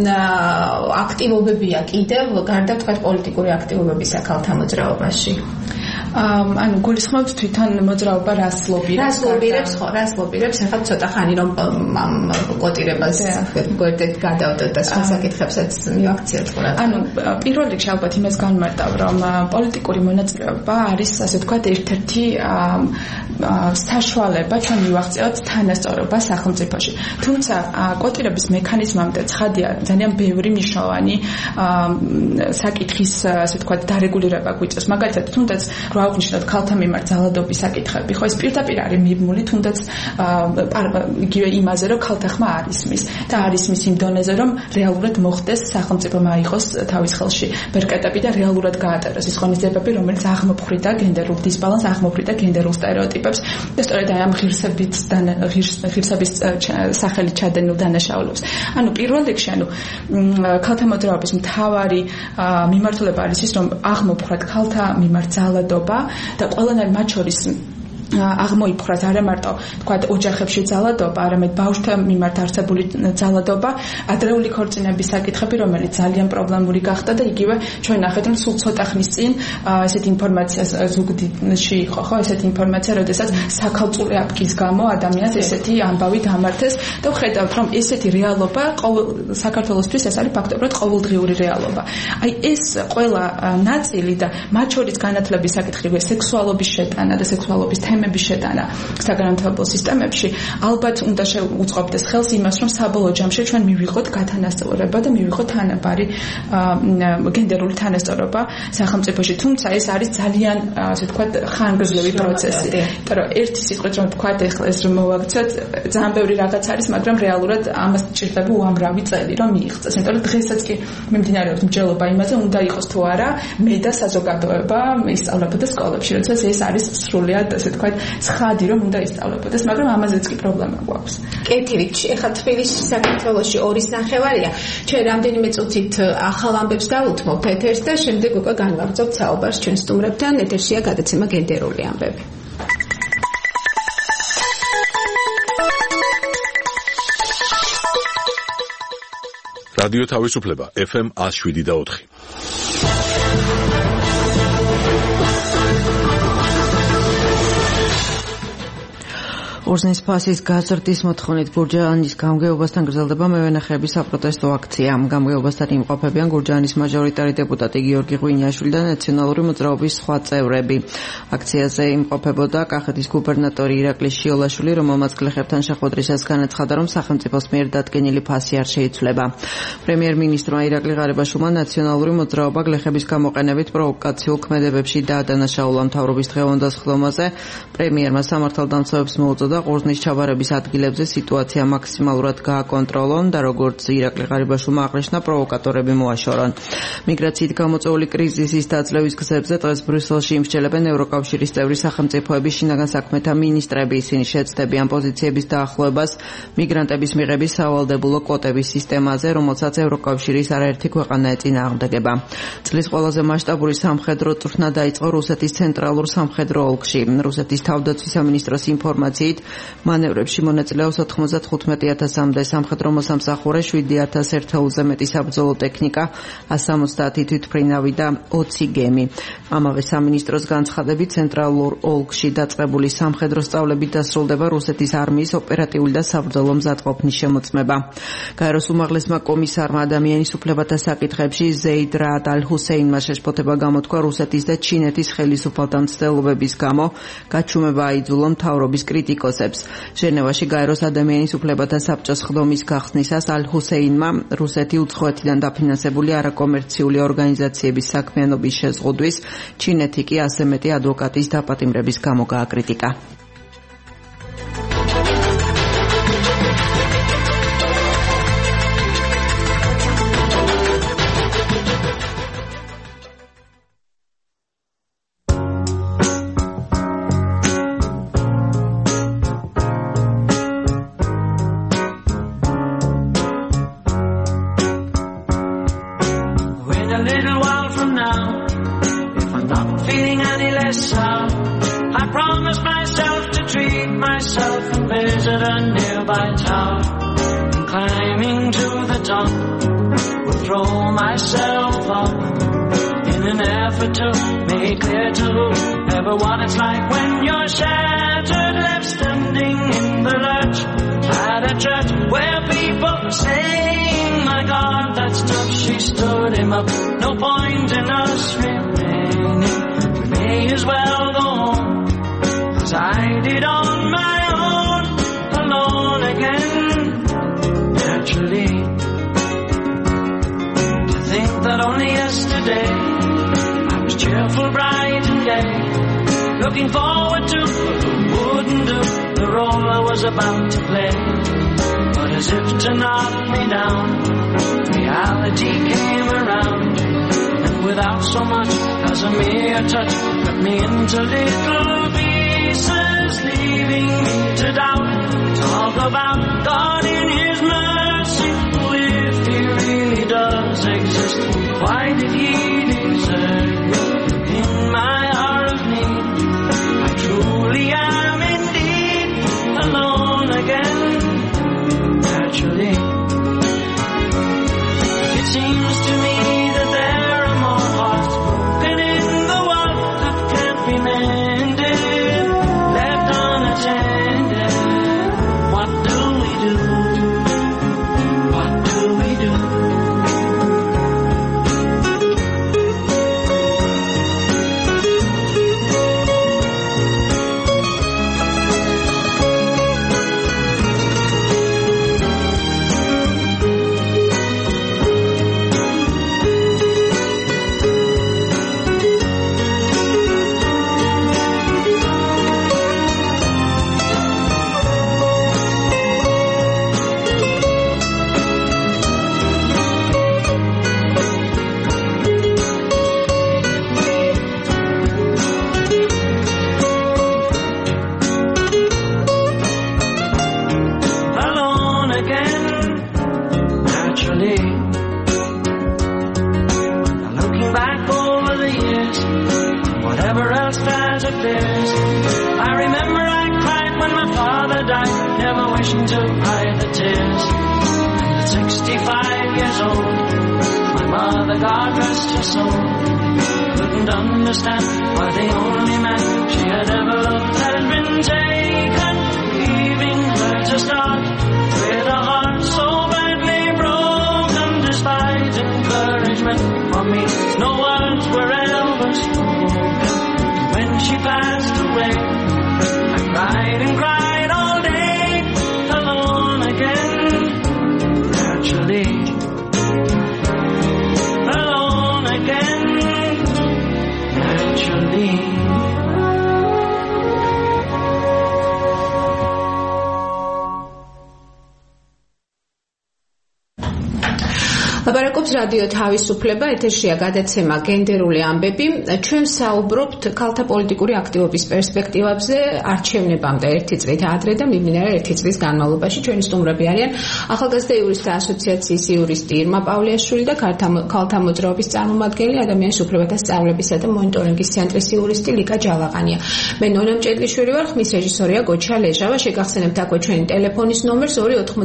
აქტივობებია კიდევ გარდა თქვა პოლიტიკური აქტივობებისა ქალთა მოძრაობაში. ანუ გულისხმობთ თვითონ მოძრაობა რას ლობირებს, რას ლობირებს, ახლა ცოტა ხანი რომ ამ კოტირებას გვერდით გადავდოთ და სხვა საკითხებსაც მივაქციოთ ხოლმე. ანუ პირველ რიგში ალბათ იმას განმარტავ, რომ პოლიტიკური მონაწილეობა არის, ასე ვთქვათ, ერთ-ერთი საშუალება ჩვენ მივაღწევთ თანასწორობა სახელმწიფოში. თუმცა კოტირების მექანიზმამდე ცხადია ძალიან ბევრი მნიშვნელოვანი საკითხის, ასე ვთქვათ, დარეგულირება გვიწევს. მაგალითად, თუნდაც ვაუღნიშნოთ ქალთა მიმართ ძალადობის საკითხები, ხო ეს პირდაპირ არის მიბმული თუნდაც იგივე იმაზე, რომ ქალთა ხმა არ ისმის და არ ისმის იმ დონეზე, რომ რეალურად მოხდეს სახელმწიფომ აიღოს თავის ხელში ბერკეტები და რეალურად გაატაროს ის ღონისძიებები, რომელიც აღმოფხრიდა გენდერულ დისბალანსს, აღმოფხრიდა გენდერულ სტერეოტიპებს და სწორედ ამ ღირსების სახელით ჩადენილ დანაშაულებს. ანუ პირველ რიგში, ქალთა მოძრაობის მთავარი მიმართულება არის ის, რომ აღმოფხრათ ქალთა მიმართ ძალადობა და ყველანაირ მათ შორის აღმოიფხრათ არა მარტო თქვათ ოჯახებში ძალადობა, არამედ ბავშვთა მიმართ არსებული ძალადობა, ადრეული ქორწინების საკითხები, რომელიც ძალიან პრობლემური გახდა და იგივე ჩვენ ნახეთ, რომ სულ ცოტა ხნის წინ ესეთი ინფორმაცია ზუგდიდში იყო, ხო, ესეთი ინფორმაცია, როდესაც საქალწულე აპკის გამო ადამიანს ესეთი ამბავი დამართეს და ვხედავთ, რომ ესეთი რეალობა საქართველოსთვის ეს არის ფაქტობრივად ყოველდღიური რეალობა. აი ეს ყველა ნაწილი და მათ შორის განათლების საკითხი, სექსუალობის შეტანა და სექსუალობის თემების შეტანა საგანმანათლებლო სისტემებში ალბათ უნდა შეუწყობდეს ხელს იმას, რომ საბოლოო ჯამში ჩვენ მივიღოთ გათანასწორება და მივიღოთ თანაბარი გენდერული თანასწორობა სახელმწიფოში. თუმცა ეს არის ძალიან, ასე ვთქვათ, ხანგრძლივი პროცესი. იმიტომ რომ ერთი სიტყვით რომ ვთქვათ, ეხლა ეს რომ მოვაქცეთ, ძალიან ბევრი რაღაც არის, მაგრამ რეალურად ამას ჭირდება უამრავი წელი, რომ მიიღწეს. იმიტომ რომ დღესაც კი მიმდინარეობს მსჯელობა იმაზე, უნდა იყოს თუ არა მე და საზოგადოება ისწავლებოდა სკოლებში, როდესაც ეს არის სრულიად, ასე ვთქვათ, ცხადი რომ უნდა ისწავლებოდეს, მაგრამ ამაზეც კი პრობლემა გვაქვს. კეთილით, ეხლა თბილისში საქართველოში 2:30-ია. ჩვენ რამდენიმე წუთით ახალ ამბებს დავუთმობთ ეთერს და შემდეგ უკვე განვაგრძობთ საუბარს ჩვენ სტუმრებთან. ეთერშია გადაცემა გენდერული ამბები. რადიო თავისუფლება FM 107.4. ორზნის ფასის გაზრდის მოთხოვნით გურჯაანის გამგეობასთან გრძელდება მევენახეების საპროტესტო აქცია. გამგეობასთან იმყოფებიან გურჯაანის მაჟორიტარი დეპუტატი გიორგი ღვინიაშვილი და ნაციონალური მოძრაობის სხვა წევრები. აქციაზე იმყოფებოდა კახეთის გუბერნატორი ირაკლი შიოლაშვილი, რომელმაც გლეხებთან შეხვედრისას განაცხადა, რომ სახელმწიფოს მიერ დადგენილი ფასი არ შეიცვლება. პრემიერ-მინისტრმა ირაკლი ღარიბაშვილმა ნაციონალური მოძრაობა გლეხების გამოყენებით პროვოკაციულ ქმედებებში დაადანაშაულა. მთავრობის დღევანდელ სხდომაზე პრემიერმა სამართალდამცავებს მოუწოდა ყურძნის ჩაბარების ადგილებზე სიტუაცია მაქსიმალურად გააკონტროლონ და როგორც ირაკლი ღარიბაშვილმა აღნიშნა, პროვოკატორები მოაშორონ. მიგრაციით გამოწვეული კრიზისის დაძლევის გზებზე დღეს ბრიუსელში იმსჯელებენ ევროკავშირის წევრი სახელმწიფოების შინაგან საქმეთა მინისტრები. ისინი შეეცდებიან პოზიციების დაახლოებას მიგრანტების მიღების სავალდებულო კვოტების სისტემაზე, რომელსაც ევროკავშირის არაერთი ქვეყანა ეწინააღმდეგება. წლის ყველაზე მასშტაბური სამხედრო წვრთნა დაიწყო რუსეთის ცენტრალურ სამხედრო ოლქში. რუსეთის თავდაცვის სამინისტროს ინფორმაციით მანევრებში მონაწილეობს 95,000-მდე სამხედრო მოსამსახურე, 7,000 ერთეულზე მეტი საბრძოლო ტექნიკა, 170 თვითმფრინავი და 20 გემი. ამავე სამინისტროს განცხადებით, ცენტრალურ ოლქში დაწყებული სამხედრო სწავლებით დასრულდება რუსეთის არმიის ოპერატიული და საბრძოლო მზადყოფნის შემოწმება. გაეროს უმაღლესმა კომისარმა ადამიანის უფლებათა საკითხებში ზეიდ რაად ალ-ჰუსეინმა შეშფოთება გამოთქვა რუსეთის და ჩინეთის ხელისუფალთა მცდელობების გამო, გაჩუმება აიძულა მთავრობის კრიტიკოსებს. ჟენევაში გაეროს ადამიანის უფლებათა საბჭოს ხდომის გახსნისას ალ-ჰუსეინმა რუსეთი უცხოეთიდან დაფინანსებული არაკომერციული ორგანიზაციების საქმიანობის შეზღუდვის, ჩინეთი კი ასე მეტი ადვოკატის დაპატიმრების გამო გააკრიტიკა. That only yesterday I was cheerful, bright and gay. looking forward to, but wouldn't do the role I was about to play. But as if to knock me down, reality came around, and without so much as a mere touch, cut me into little pieces, leaving me to doubt. Talk about God in His mercy, if He really does exist, why did He desert me in my hour of need? I truly am indeed alone again. Naturally, it seems to me that there are more hearts broken in the world that can't be mended, left unattended. What do we do? What do we do? Understand why the only man she had ever loved had been taken, leaving her to start with a heart so badly broken. Despite encouragement from me, no words were ever spoken. When she passed away, I cried and cried all day, alone again. Naturally, alone again. ლაპარაკობს რადიო თავისუფლება, ეთერშია გადაცემა გენდერული ამბები. ჩვენ საუბრობთ ქალთა პოლიტიკური აქტივობის პერსპექტივებზე არჩევნებამდე 1 წლით ადრე და მიმდინარე 1 წლის განმავლობაში. ჩვენი სტუმრები არიან ახალგაზრდა იურისტთა ასოციაციის იურისტი ირმა პავლიაშვილი და ქალთა მოძრაობის წარმომადგენელი ადამიანის უფლებათა სწავლებისა და მონიტორინგის ცენტრის იურისტი ლიკა ჯალაღანია. მე ნონა მჭედლიშვილი ვარ, ხმის რეჟისორია გოჩა ლეჟავა. შეგახსენებთ აქ ჩვენი ტელეფონის ნომერს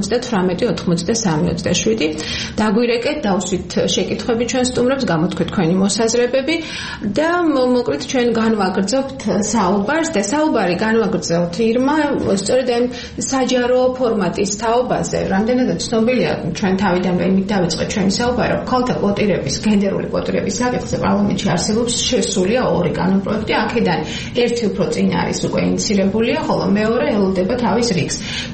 298-18-23-27. დაგვირეკეთ, დავსვით შეკითხვები ჩვენ სტუმრებს, გამოთქვით თქვენი მოსაზრებები და მოკლედ ჩვენ განვაგრძობთ საუბარს და საუბარი განვაგრძობთ ირმა სწორედ ამ საჯარო ფორმატის თაობაზე. რამდენადაც ცნობილია, ჩვენ თავიდანვე იმით დავიწყეთ ჩვენი საუბარი, რომ ქალთა კვოტირების, გენდერული კვოტირების საკითხზე პარლამენტში არსებობს შესულია 2 კანონპროექტი. აქედან ერთი უფრო წინ არის უკვე ინიცირებულია, ხოლო მეორე ელოდება თავის რიგს.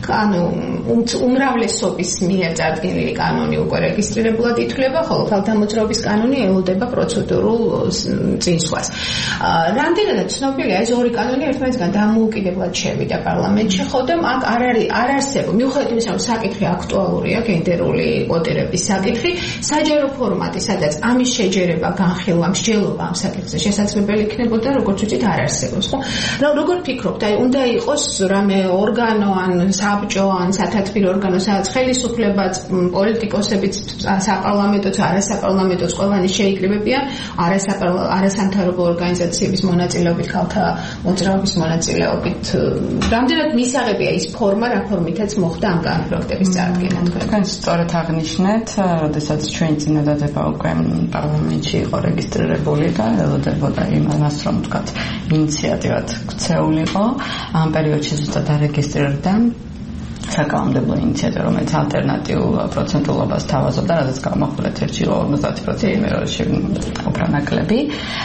უმრავლესობის მიერ წარდგენილი კანონი უკვე რეგისტრირებულად ითვლება, ხოლო ქალთა მოძრაობის კანონი ელოდება პროცედურულ წინსვლას. რამდენადაც ცნობილია, ეს 2 კანონი ერთმანეთისგან დამოუკიდებლად შევიდა პარლამენტში, ხოდამ აქ არ არსებობს, მიუხედავად იმისა, რომ საკითხი აქტუალურია, გენდერული კვოტირების საკითხი, საჯარო ფორმატი, სადაც ამის შეჯერება, განხილვა, მსჯელობა ამ საკითხზე შესაძლებელი იქნებოდა, როგორც ვთქვით, არ არსებობს, ხო? როგორ ფიქრობთ, აი უნდა იყოს რამე ორგანო ან საბჭო ან სათათბირო ორგანო, სადაც ხელისუფლებაც, პოლიტიკოსებიც, საპარლამენტოც, არასაპარლამენტოც ყველანი შეიკრიბებიან, არასამთავრობო ორგანიზაციების მონაწილეობით, ქალთა მოძრაობის მონაწილეობით. რამდენად მისაღებია ის ფორმა, რა ფორმითაც მოხდა ამ კანონპროექტების წარდგენა? თქვენ სწორად აღნიშნეთ, როდესაც ჩვენი წინადადება უკვე პარლამენტში იყო რეგისტრირებული და ელოდებოდა იმას, რომ თქვათ ინიციატივად ქცეულიყო, ამ პერიოდში ზუსტად არეგისტრირდა საკანონმდებლო ინიციატივა, რომელიც ალტერნატიულ პროცენტულობას თავაზობდა, რადგან გამოხილეთ 50% იმეროში უფრო ნაკლები.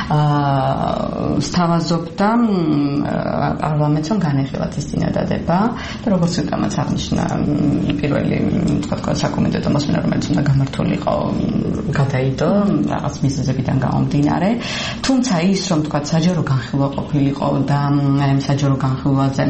სთავაზობდა პარლამენტს რომ განეხილათ ის წინადადება და როგორც უკანაც აღნიშნა პირველი თქვა საკომიტეტო მოსმენა, რომელიც უნდა გამართულიყო, გადაიდო რაღაც მიზეზებიდან გამომდინარე. თუმცა ის რომ თქვა საჯარო განხილვა ყოფილიყო და ამ საჯარო განხილვაზე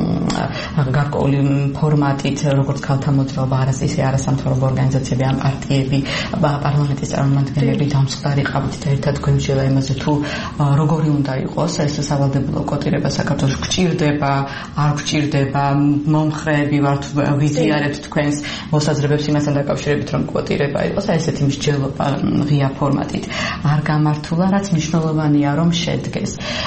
გარკვეული ფორმატით, როგორც ქალთა მოძრაობა, ისე არასამთავრობო ორგანიზაციები, ან პარტიები, პარლამენტის წარმომადგენლები დამსხდარი ყავით და ერთად გვემშელა იმაზე თუ როგორი უნდა იყოს ეს სავალდებულო კოტირება საქართველოს, გჭირდება, არ გჭირდება, მომხრეები ვართ, ვიზიარებთ თქვენს მოსაზრებებს იმასთან დაკავშირებით, რომ კოტირება იყოს, ესეთი მსჯელობა ღია ფორმატით არ გამართულა, რაც მნიშვნელოვანია რომ შედგეს.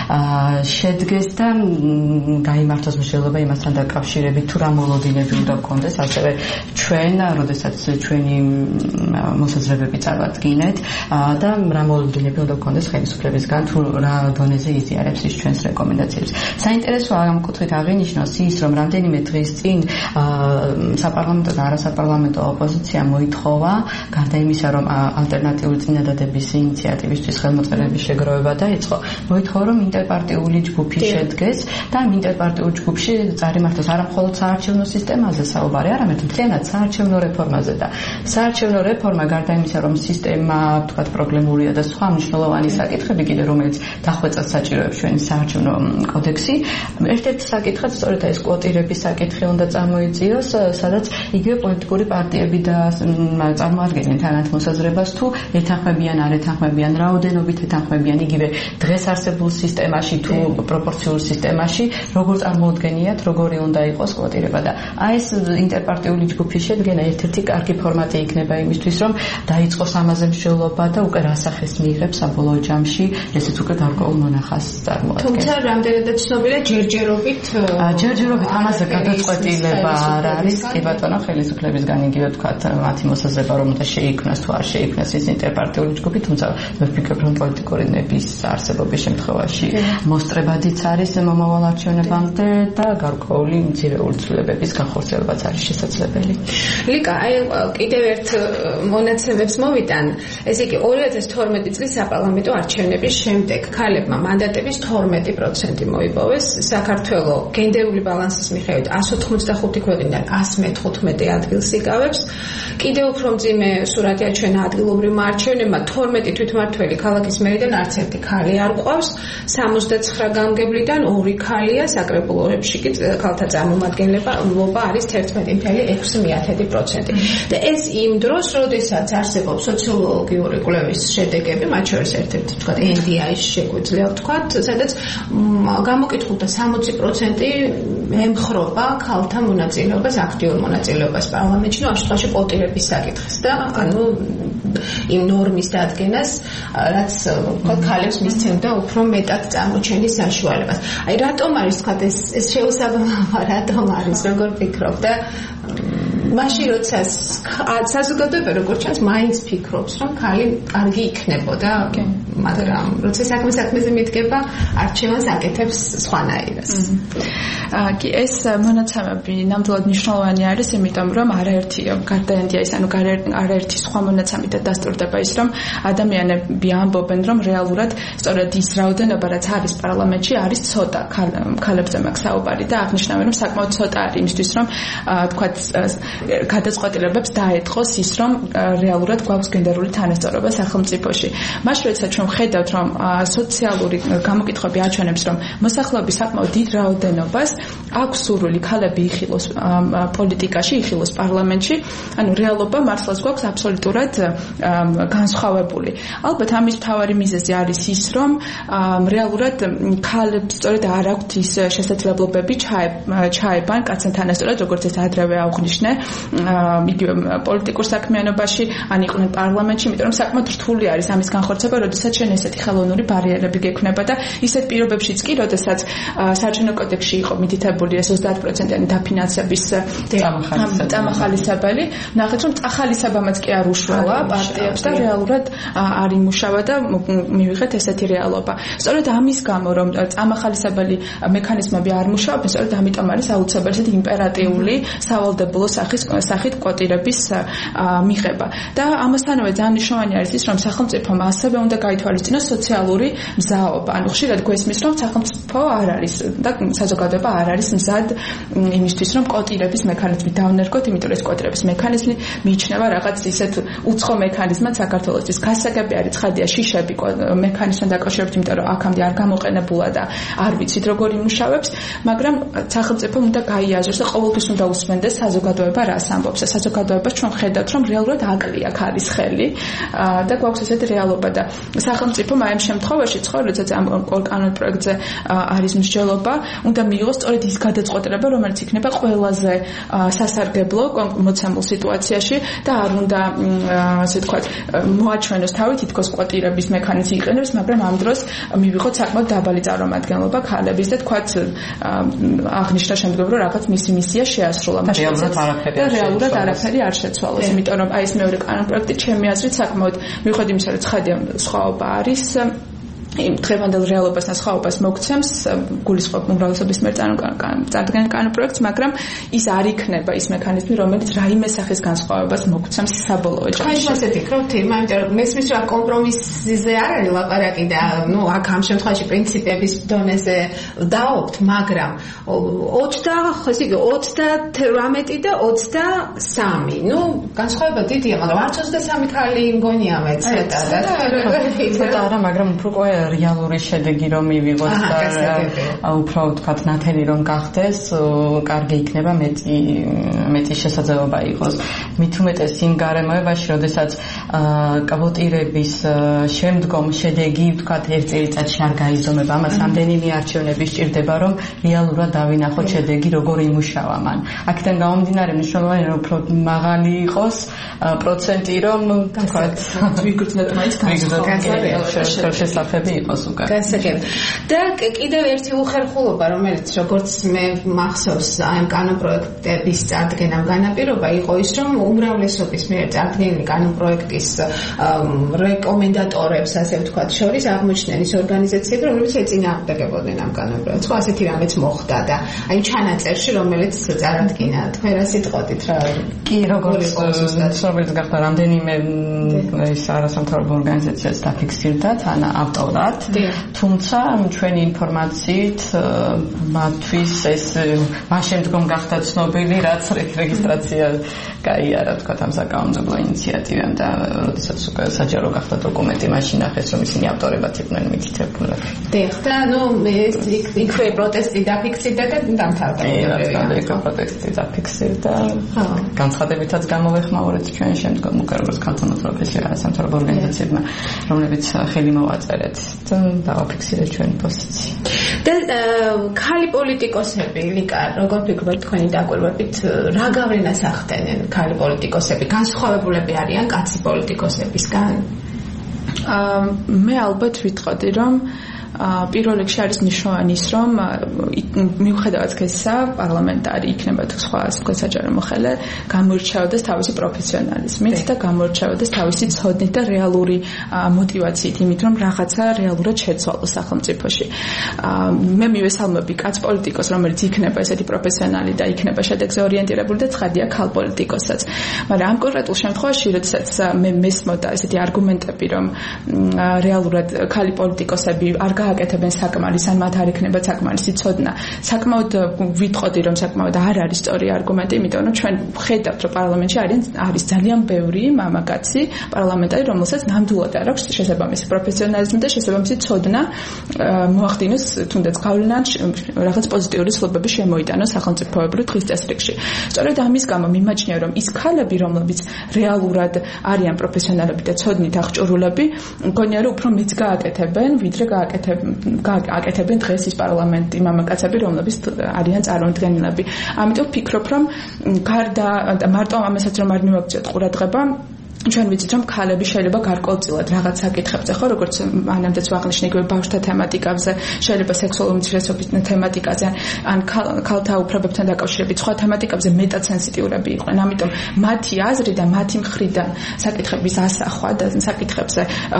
შედგეს და გაიმართოს მსჯელობა იმასთან დაკავშირებით, თუ რა მოლოდინები უნდა გქონდეს, ასევე ჩვენ, როდესაც ჩვენი მოსაზრებები წარვადგინეთ და რა მოლოდინები უნდა გქონდეს ხელისუფლებისგან, თუ რა დონეზე იზიარებს ის ჩვენს რეკომენდაციებს. საინტერესოა ამ კუთხით აღინიშნოს ის, რომ რამდენიმე დღის წინ საპარლამენტო და არასაპარლამენტო ოპოზიცია მოითხოვა, გარდა იმისა, რომ ალტერნატიული წინადადების ინიციატივისთვის ხელმოწერების შეგროვება დაიწყო, მოითხოვა, რომ ინტერპარტიული ჯგუფი შედგეს და ამ ინტერპარტიულ ჯგუფში წარიმართოს არა მხოლოდ საარჩევნო სისტემაზე საუბარი, არამედ მთლიანად საარჩევნო რეფორმაზე და საარჩევნო რეფორმა გარდა იმისა, რომ სისტემა თქვათ პრობლემურია და სხვა მნიშვნელოვანი საკითხები კიდე რომელიც დახვეწას საჭიროებს ჩვენი საარჩევნო კოდექსი, ერთ-ერთი საკითხად სწორედ ეს კვოტირების საკითხი უნდა წარმოიწიოს, სადაც იგივე პოლიტიკური პარტიები და წარმოადგენენ თანათ მოსაზრებას თუ ეთანხმებიან, არ ეთანხმებიან, რაოდენობით ეთანხმებიან იგივე დღეს არსებულ სისტემაში თუ პროპორციულ სისტემაში, როგორ წარმოუდგენიათ, როგორი უნდა იყოს კვოტირება და ეს ინტერპარტიული ჯგუფის შედგენა ერთ-ერთი კარგი ფორმატი იქნება იმისთვის, რომ დაიწყოს ამაზე მსჯელობა და უკვე რასახეს მიიღებს საბოლოო ჯამში, ესეც უკვე გარკვეულ მონახას წარმოადგენს. თუმცა რამდენადაც ცნობილია ჯერჯერობით ამაზე გადაწყვეტილება არ არის, კი ბატონო, ხელისუფლებისგან იგივე თქვათ მათი მოსაზრება რომ უნდა შეიქმნას თუ არ შეიქმნას ეს ინტერპარტიული ჯგუფი, თუმცა მე ვფიქრობ, რომ პოლიტიკური ნების არსებობის შემთხვევაში მოსწრებადიც არის მომავალ არჩევნებამდე და გარკვეული მცირე ცვლილებების განხორციელებაც არის შესაძლებელი. ლიკა, კიდევ ერთ მონაცემებს მოვიტან, ესე იგი 2012 წლის საპარლამენტო არჩევნების შემდეგ ქალებმა მანდატების 12% მოიპოვეს, საქართველოს გენდერული ბალანსის მიხედვით 185 ქვეყნიდან 115 ადგილს იკავებს. კიდევ უფრო მძიმე სურათია ჩვენ ადგილობრივმა არჩევნებმა, 12 თვითმმართველი ქალაქის მერიდან არც ერთი ქალი არ ყავს, 69 გამგებლიდან 2 ქალია, საკრებულოებში კი ქალთა წარმომადგენლობა არის 11.6%. და ეს იმ დროს, როდესაც არსებობს სოციოლოგიური კვლევის შედეგები, მათ შორის ერთ-ერთი თქვა NDI-ში შეგვიძლია ვთქვა, სადაც გამოკითხულთა 60% ემხრობა ქალთა მონაწილეობას, აქტიურ მონაწილეობას პარლამენტში, ამ შემთხვევაში კვოტირების საკითხს და იმ ნორმის დადგენას, რაც ქალებს მისცემდა უფრო მეტად წარმოჩენის საშუალებას. აი რატომ არის თქვა ეს შეუსაბამოება, რატომ არის, როგორ ფიქრობ და მაშინ როცა საზოგადოება როგორც ჩანს მაინც ფიქრობს, რომ ქალი კარგი იქნებოდა, მაგრამ როცა საქმეზე მიდგება, არჩევანს აკეთებს სხვანაირად. კი, ეს მონაცემები ნამდვილად მნიშვნელოვანი არის, იმიტომ რომ არაერთი გარდა NDI-ის, არაერთი სხვა მონაცემით დასტურდება ის, რომ ადამიანები ამბობენ, რომ რეალურად სწორედ ის რაოდენობა, რაც არის პარლამენტში, არის ცოტა ქალებზე მაქვს საუბარი და აღნიშნავენ, რომ საკმაოდ ცოტა არის იმისთვის, რომ თქვათ გადაწყვეტილებებს დაეთყოს ის, რომ რეალურად გვაქვს გენდერული თანასწორობა სახელმწიფოში. მაშინ როდესაც ჩვენ ვხედავთ, რომ სოციალური გამოკითხვები აჩვენებს, რომ მოსახლეობის საკმაოდ დიდ რაოდენობას აქვს სურვილი ქალები იხილოს პოლიტიკაში, იხილოს პარლამენტში, ანუ რეალობა მართლაც გვაქვს აბსოლუტურად განსხვავებული. ალბათ ამის მთავარი მიზეზი არის ის, რომ რეალურად ქალებს სწორედ არ აქვთ ის შესაძლებლობები ჩაებან კაცთან თანასწორად, როგორც ეს ადრევე აღნიშნე, იგივე პოლიტიკურ საქმიანობაში, ან იყვნენ პარლამენტში, იმიტომ რომ საკმაოდ რთული არის ამის განხორციელება, როდესაც შენ ესეთი ხელოვნური ბარიერები გექნება და ისეთ პირობებშიც კი, როდესაც საარჩევნო კოდექსში იყო მითითებული მიღებული ეს 30%-იანი დაფინანსების წამახალისებელი. ნახეთ რომ წახალისაბამაც კი არ უშველა პარტიებს და რეალურად არ იმუშავა და მივიღეთ ესეთი რეალობა. სწორედ ამის გამო რომ წამახალისებელი მექანიზმები არ მუშაობენ, სწორედ ამიტომ არის აუცილებელი ესეთი იმპერატიული სავალდებულო სახით კვოტირების მიღება. და ამასთანავე ძალიან მნიშვნელოვანი არის ის, რომ სახელმწიფომ ასევე უნდა გაითვალისწინოს სოციალური მზაობა. ანუ ხშირად გვესმის, რომ სახელმწიფო არ არის და საზოგადოება არ არის მზად იმისთვის, რომ კვოტირების მექანიზმი დავნერგოთ, იმიტომ რომ ეს კვოტირების მექანიზმი მიიჩნევა რაღაც ისეთ უცხო მექანიზმად საქართველოსთვის. გასაგები არის ცხადია შიშები მექანიზმთან დაკავშირებით, იმიტომ რომ აქამდე არ გამოყენებულა და არ ვიცით როგორ იმუშავებს, მაგრამ სახელმწიფომ უნდა გაიაზროს და ყოველთვის უნდა უსმენდეს საზოგადოება რას ამბობს. საზოგადოებას ჩვენ ხედავთ, რომ რეალურად აკლი აქ არის ხელი და გვაქვს ესეთი რეალობა და სახელმწიფომ აი ამ შემთხვევაში როდესაც ამ კანონ პროექტზე არის მსჯელობა, უნდა მიიღოს სწორედ ის გადაწყვეტილება, რომელიც იქნება ყველაზე სასარგებლო მოცემულ სიტუაციაში და არ უნდა ასე ვთქვათ მოაჩვენოს თავი თითქოს კვოტირების მექანიზმი იყენებს, მაგრამ ამ დროს მივიღოთ საკმაოდ დაბალი წარმომადგენლობა ქალების და თქვათ აღნიშნა შემდგომ რომ რაღაც მისი მისია შეასრულა. რეალურად არაფერი არ შეცვალოს, იმიტომ რომ აი ეს მეორე კანონ პროექტი ჩემი აზრით საკმაოდ მიუხედავად იმისა, რომ ცხადია სხვაობა არის იმ დღევანდელ რეალობასთან სხვაობას მოგცემს გულისხმობ უმრავლესობის მიერ წარდგენილ კანონ პროექტს, მაგრამ ის არ იქნება ის მექანიზმი, რომელიც რაიმე სახის განსხვავებას მოგცემს საბოლოო ჯამში. ხო, ისე ვფიქრობთ, იმიტომ რომ მესმის რომ კომპრომისზე არ არის ლაპარაკი და აქ ამ შემთხვევაში პრინციპების დონეზე დავობთ, მაგრამ 28 და 23 განსხვავება დიდია, მაგრამ არც 23 ქალი მგონია მეცეთა და ცოტა არა, მაგრამ უფრო რეალური შედეგი რომ მივიღოს და უფრო ვთქვათ ნათელი რომ გახდეს, კარგი იქნება, მეტი შესაძლებლობა იყოს. მით უმეტეს იმ გარემოებაში, როდესაც კვოტირების შემდგომ შედეგი ვთქვათ ერთ წელიწადში არ გაიზომება, ამას რამდენიმე არჩევნები სჭირდება, რომ რეალურად დავინახოთ შედეგი როგორ იმუშავა მან. აქედან გამომდინარე მნიშვნელოვანი რომ უფრო მაღალი იყოს პროცენტი, რომ ვთქვათ ვიგრძნოთ მაინც შესაძლებელი იყოს უკან. გასაგებ. და კიდევ ერთი უხერხულობა, რომელიც როგორც მე მახსოვს აი ამ კანონ პროექტების წარდგენამ განაპირობა იყო ის, რომ უმრავლესობის მიერ წარდგენილი კანონ პროექტის რეკომენდატორებს, ასე ვთქვათ, შორის აღმოჩნდნენ ის ორგანიზაციები, რომლებიც ეწინააღმდეგებოდნენ ამ კანონ პროექტს. ხო, ასეთი რამეც მოხდა და აი ჩანაწერში, რომელიც წარადგინა, თქვენ რა სიტყვით რა? კი, როგორც რომელიც გახდა რამდენიმე ეს არასამთავრობო ორგანიზაციას დაფიქსირდა თან ავტორად, თუმცა ჩვენი ინფორმაციით მათთვის ეს მას შემდგომ გახდა ცნობილი, რაც რეგისტრაცია გაიარა თქვათ ამ საკანონმდებლო ინიციატივამ და როდესაც უკვე საჯარო გახდა დოკუმენტი, მაშინ ახეს რომ ისინი ავტორებად იყვნენ მითითებულები. და იქვე პროტესტი დაფიქსირდა და დამთავრდა. პროტესტი დაფიქსირდა. განცხადებითაც გამოვეხმაურეთ ჩვენ შემდგომ უკვე როგორც ქალთა პროფესია არასამთავრობო ორგანიზაციებმა, რომლებიც ხელი მოვაწერეთ და დავაფიქსირეთ ჩვენი პოზიცია. და ქალი პოლიტიკოსები, ლიკა, როგორ ფიქრობთ თქვენი დაკვირვებით, რა გავლენას ახდენენ ქალი პოლიტიკოსები? განსხვავებულები არიან კაცი პოლიტიკოსებისგან? მე ალბათ ვიტყოდი, რომ პირველ რიგში არის ნიშნავენ ის, რომ მიუხედავად ესა პარლამენტარი იქნება თუ სხვა საჯარო მოხელე, გამოირჩეოდეს თავისი პროფესიონალიზმით და გამოირჩეოდეს თავისი ცოდნით და რეალური мотивაციით, იმით რომ რაღაცა რეალურად შეცვალოს სახელმწიფოში. მე მივესალმები კაც პოლიტიკოს, რომელიც იქნება ესეთი პროფესიონალი და იქნება შედეგზე ორიენტირებული და ცხადია ქალ პოლიტიკოსაც. მაგრამ ამ კონკრეტულ შემთხვევაში, როდესაც მე მესმოდა ესეთი არგუმენტები, რომ რეალურად ქალი პოლიტიკოსები არ გააკეთებენ საკმარის, ან მათ არ იქნება საკმარისი ცოდნა. საკმაოდ ვიტყოდი, რომ საკმაოდ არ არის სწორი არგუმენტი, იმიტომ რომ ჩვენ ხედავთ, რომ პარლამენტში არის ძალიან ბევრი მამაკაცი პარლამენტარი, რომელსაც ნამდვილად არ აქვს შესაბამისი პროფესიონალიზმი და შესაბამისი ცოდნა მოახდინოს თუნდაც გავლენა რაღაც პოზიტიური ცნობები შემოიტანოს სახელმწიფოებრივ დღის წესრიგში. სწორედ ამის გამო მიმაჩნია, რომ ის ქალები, რომლებიც რეალურად არიან პროფესიონალები და ცოდნით აღჭურვილები, მგონია, რომ უფრო მეც გააკეთებენ, ვიდრე გააკეთებენ დღეს ის პარლამენტი მამაკაცები, რომლებიც არიან წარმოდგენილები. ამიტომ ვფიქრობ, რომ გარდა მარტო ამასაც რომ არ მივაქციოთ ყურადღება, ჩვენ ვიცით რომ ქალები შეიძლება გარკვეულწილად რაღაც საკითხებზე ხო როგორც მანამდეც ვაღნიშნე იგივე ბავშვთა თემატიკაზე შეიძლება სექსუალური უმცირესობის თემატიკაზე ან ქალთა უფლებებთან დაკავშირებით სხვა თემატიკებზე მეტად სენსიტიურები იყვნენ ამიტომ მათი აზრი და მათი მხრიდან საკითხების ასახვა და საკითხებზე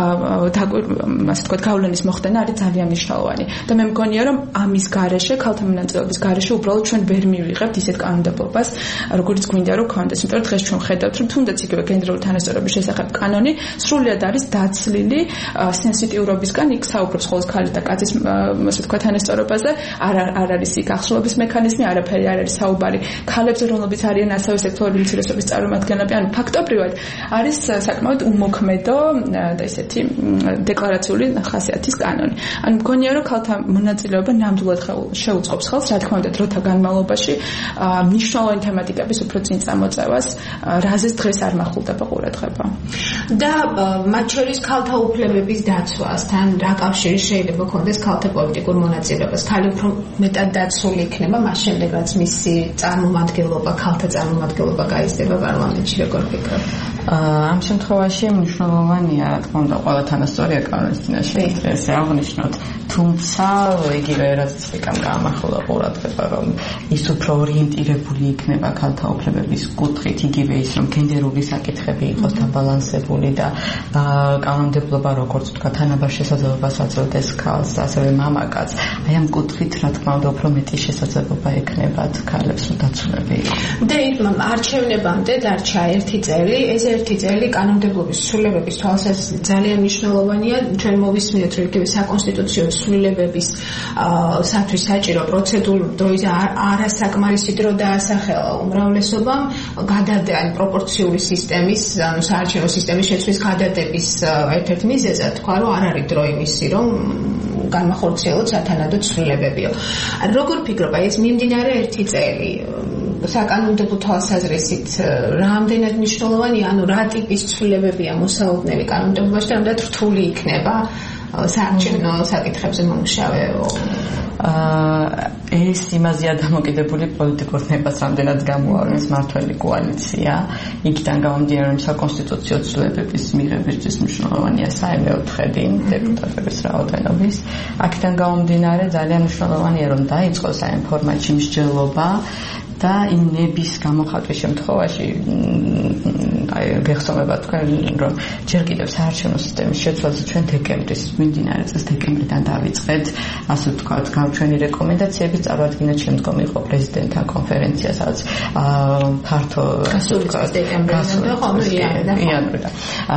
ასე ვთქვათ გავლენის მოხდენა არის ძალიან მნიშვნელოვანი და მე მგონია რომ ამის გარეშე ქალთა მონაწილეობის გარეშე უბრალოდ ჩვენ ვერ მივიღებთ ისეთ კანონმდებლობას როგორც გვინდა რომ ქონდეს იმიტომ რომ დღეს ჩვენ ხედავთ რომ თუნდაც იგივე გენდერული თანასწორობის შესახებ კანონი სრულიად არის დაცლილი სენსიტიურობისგან იქ საუბრობს მხოლოდ ქალის და კაცის ასე ვთქვათ თანასწორობაზე არ არის იქ ახსოვების მექანიზმი არაფერი არ არის საუბარი ქალებზე რომლებიც არიან ასევე სექსუალური უმცირესობის წარმომადგენლები ანუ ფაქტობრივად არის საკმაოდ უმოქმედო და ისეთი დეკლარაციული ხასიათის კანონი ანუ მგონია რომ ქალთა მონაწილეობა ნამდვილად შეუწყობს ხელს რა თქმა უნდა დროთა განმავლობაში მნიშვნელოვანი თემატიკების უფრო წინ წამოწევას რაზეც დღეს არ მახულდება ყურადღება და მათ შორის ქალთა უფლებების დაცვასთან რა კავშირი შეიძლება ქონდეს ქალთა პოლიტიკურ მონაწილეობას ქალი უფრო მეტად დაცული იქნება მას შემდეგ რაც მისი წარმომადგენლობა ქალთა წარმომადგენლობა გაიზრდება პარლამენტში როგორ ფიქრობთ ამ შემთხვევაში მნიშვნელოვანია რა თქმა უნდა ყველა თანასწორია კანონის წინაშე ესე აღნიშნოთ თუმცა იგივე რაც ეკამ გამახვილა ყურადღება რომ ის უფრო ორიენტირებული იქნება ქალთა უფლებების კუთხით იგივე ის რომ გენდერული საკითხები იყოს დაბალანსებული და კანონმდებლობა როგორც თქვა თანაბარ შესაძლებლობას აძლევდეს ქალს ასევე მამაკაცს აი ამ კუთხით რა თქმა უნდა უფრო მეტი შესაძლებლობა ექნებათ ქალებს დაცულები და იქ არჩევნებამდე დარჩა 1 წელი ეს 1 წელი კანონმდებლობის ცვლილებების თვალსაზრისით ძალიან მნიშვნელოვანია ჩვენ მოვისმინეთ რომ იგივე საკონსტიტუციო ცვლილებების სათვის საჭირო პროცედურის არასაკმარისი დრო დაასახელა უმრავლესობამ გადადან პროპორციული სისტემის ანუ საარჩევნო სისტემის შეცვლის გადადების ერთ-ერთ მიზეზად თქვა რომ არ არის დრო იმისი რომ განმახორციელოთ სათანადო ცვლილებებიო როგორ ფიქრობ აი ეს მიმდინარე 1 წელი საკანონმდებლო თვალსაზრისით რამდენად მნიშვნელოვანია ანუ რა ტიპის ცვლილებებია მოსაუბრებელი კანონმდებლობაში და რამდენად რთული იქნება საარჩევნო საკითხებზე მომუშავე ეს იმაზეა დამოკიდებული პოლიტიკურ ნებას რამდენად გამოავლენს მართველი კოალიცია იქიდან გამომდინარე რომ საკონსტიტუციო ცვლილებების მიღებისთვის მნიშვნელოვანია საიმედო ხედი დეპუტატების რაოდენობის აქედან გამომდინარე ძალიან მნიშვნელოვანია რომ დაიწყოს აი ამ ფორმატში მსჯელობა და იმ ნების გამოხატვის შემთხვევაში აი გეხსოვება თქვენ რომ ჯერ კიდევ საარჩევნო სისტემის შეცვლაზე ჩვენ დეკემბრის მიმდინარე წლის დეკემბრიდან დავიწყეთ ასე ვთქვათ გამჩვენი რეკომენდაციების წარადგინა შემდგომ იყო პრეზიდენტთა კონფერენცია სადაც ფართო გასული წლის დეკემბრიდან იანვრიდან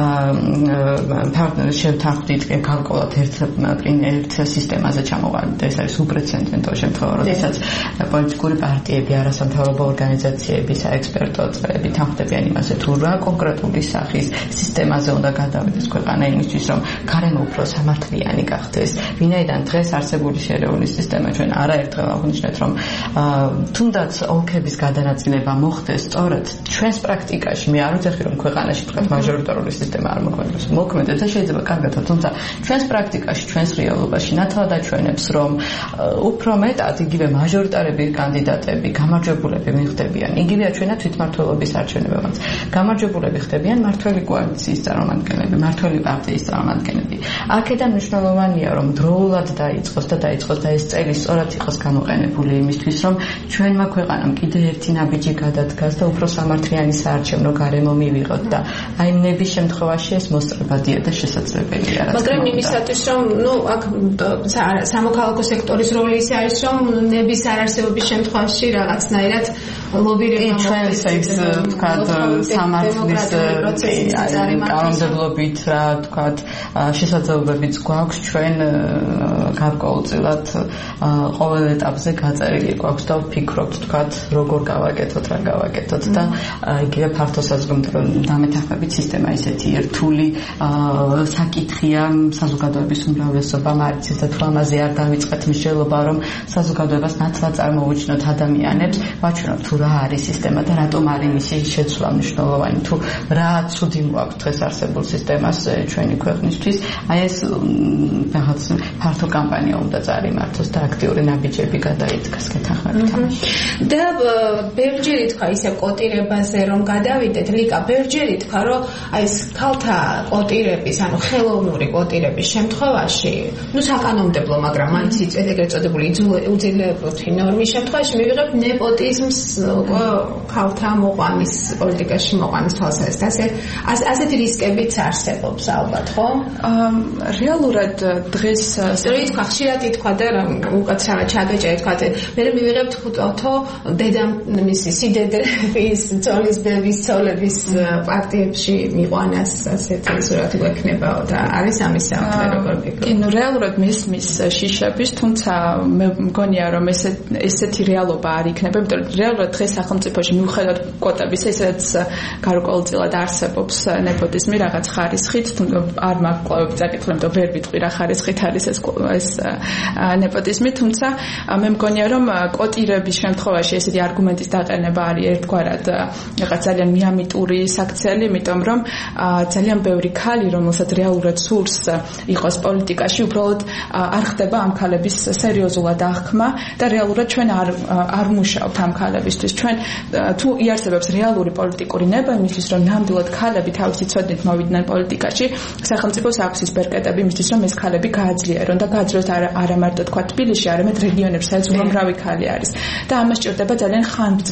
პარტნიორებს შევთანხმდით გარკვეულად ერთ სისტემაზე ჩამოყალიბდა ეს არის უპრეცედენტო შემთხვევა როდესაც პოლიტიკური პარტიები არასამთავრობო ორგანიზაციები საექსპერტო წრეები თანხმდებიან იმაზე თუ რა კონკრეტული სახის სისტემაზე უნდა გადავიდეს ქვეყანა იმისთვის რომ გარემო უფრო სამართლიანი გახდეს ვინაიდან დღეს არსებული შერეული სისტემა ჩვენ არაერთხელ აღნიშნეთ რომ თუნდაც ოლქების გადანაწილება მოხდეს სწორად ჩვენს პრაქტიკაში მე არ ვძახი რომ ქვეყანაში თქვა მაჟორიტარული სისტემა არ მოქმედებს მოქმედებს და შეიძლება კარგადაც თუმცა ჩვენს პრაქტიკაში ჩვენს რეალობაში ნათლად აჩვენებს რომ უფრო მეტად იგივე მაჟორიტარები კანდიდატები გამარჯვებულები მიხდებიან იგივე აჩვენა თვითმმართველობის არჩევნებებმაც გამარჯვებულები ხდებიან მმართველი კოალიციის წარმომადგენლები მმართველი პარტიის წარმომადგენლები აქედან მნიშვნელოვანია რომ დროულად დაიწყოს და ეს წელი სწორად იყოს გამოყენებული იმისთვის რომ ჩვენმა ქვეყანამ კიდევ ერთი ნაბიჯი გადადგას და უფრო სამართლიანი საარჩევნო გარემო მივიღოთ და აი ნების შემთხვევაში ეს მოსწრებადია და შესაძლებელია მაგრამ იმისათვის რომ ნუ აქ სამოქალაქო სექტორის როლი ის არის რომ ნების არარსებობის შემთხვევაში რაღაცნაირად ლობირება ჩვენს ეს ვთქვათ სამართლის კანონმდებლობით რა ვთქვათ შესაძლებლობებიც გვაქვს ჩვენ გარკვეულწილად ყოველ ეტაპზე გაწერილი გვაქვს და ვფიქრობთ ვთქვათ როგორ გავაკეთოთ რა გავაკეთოთ და იგივე ფართო საზოგადოებრივ დამეთანხმებით სისტემა ისეთი რთული საკითხია საზოგადოების უმრავლესობამ არ იცის და თუ ამაზე არ დავიწყეთ მსჯელობა რომ საზოგადოებას ნათლად წარმოუჩნოთ ადამიანებს ვაჩვენოთ თუ რა არის სისტემა და რატომ არის მისი შეცვლა მნიშვნელოვანი თუ რა ცუდი მოაქვს დღეს არსებულ სისტემას ჩვენი ქვეყნისთვის აი ეს რაღაც ფართო კამპანია უნდა წარიმართოს და აქტიური ნაბიჯები გადაიდგას კეთახმებით და ბევრჯერ ითქვა ისე კოტირებაზე რომ გადავიდეთ ლიკა ბევრჯერ ითქვა რომ აი ეს ქალთა კოტირების ანუ ხელოვნური კოტირების შემთხვევაში ნუ საკანონმდებლო მაგრამ მაინც ეგრეთ წოდებული უძილებლობითი ნორმის შემთხვევაში მივიღებთ ნეპოტიზმს ქალთა მოყვანის პოლიტიკაში მოყვანის თვალსაზრისით ასეთი რისკებიც არსებობს ალბათ ხო რეალურად დღეს ითქვა ხშირად ითქვა და უკაცრავად ჩაგეჭა ითქვა მე მივიღებთ თო დედამ მისი სიდედების ძოლის დედის ცოლების პარტიებში მიყვანას ასეთი სურათი გვექნებაო და არის ამის საერთო როგორ ფიქრობ კი ნუ რეალურად მისმის შიშების თუმცა მე მგონია რომ ესეთი რეალობა არ იქნება იმიტომ რომ რეალურად დღეს სახელმწიფოში მიუხედავად კვოტების ესეც გარკვეულწილად არსებობს ნეპოტიზმი რაღაც ხარისხით არ მაქვს კვლავები წაკითხული იმიტომ ვერ ვიტყვი რა ხარისხით არის ეს ნეპოტიზმი თუმცა მე მგონია რომ კოტირების შემთხვევაში ესეთი არგუმენტის დაყენება არის ერთგვარად რაღაც ძალიან მიამიტური საქციელი იმიტომ რომ ძალიან ბევრი ქალი რომელსაც რეალურად სურს იყოს პოლიტიკაში უბრალოდ არ ხდება ამ ქალების სერიოზულად აღქმა და რეალურად ჩვენ არ მუშაობთ ამ ქალებისთვის ჩვენ თუ იარსებებს რეალური პოლიტიკური ნება იმისთვის რომ ნამდვილად ქალები თავისი ცოდნით მოვიდნენ პოლიტიკაში სახელმწიფოს აქვს ის ბერკეტები იმისთვის რომ ეს ქალები გააძლიერონ და გააძლიეროს არა მარტო თქვა თბილისში არამედ რეგიონებში სადაც უამრავი ქალი არის და ამას ჭირდება ძალიან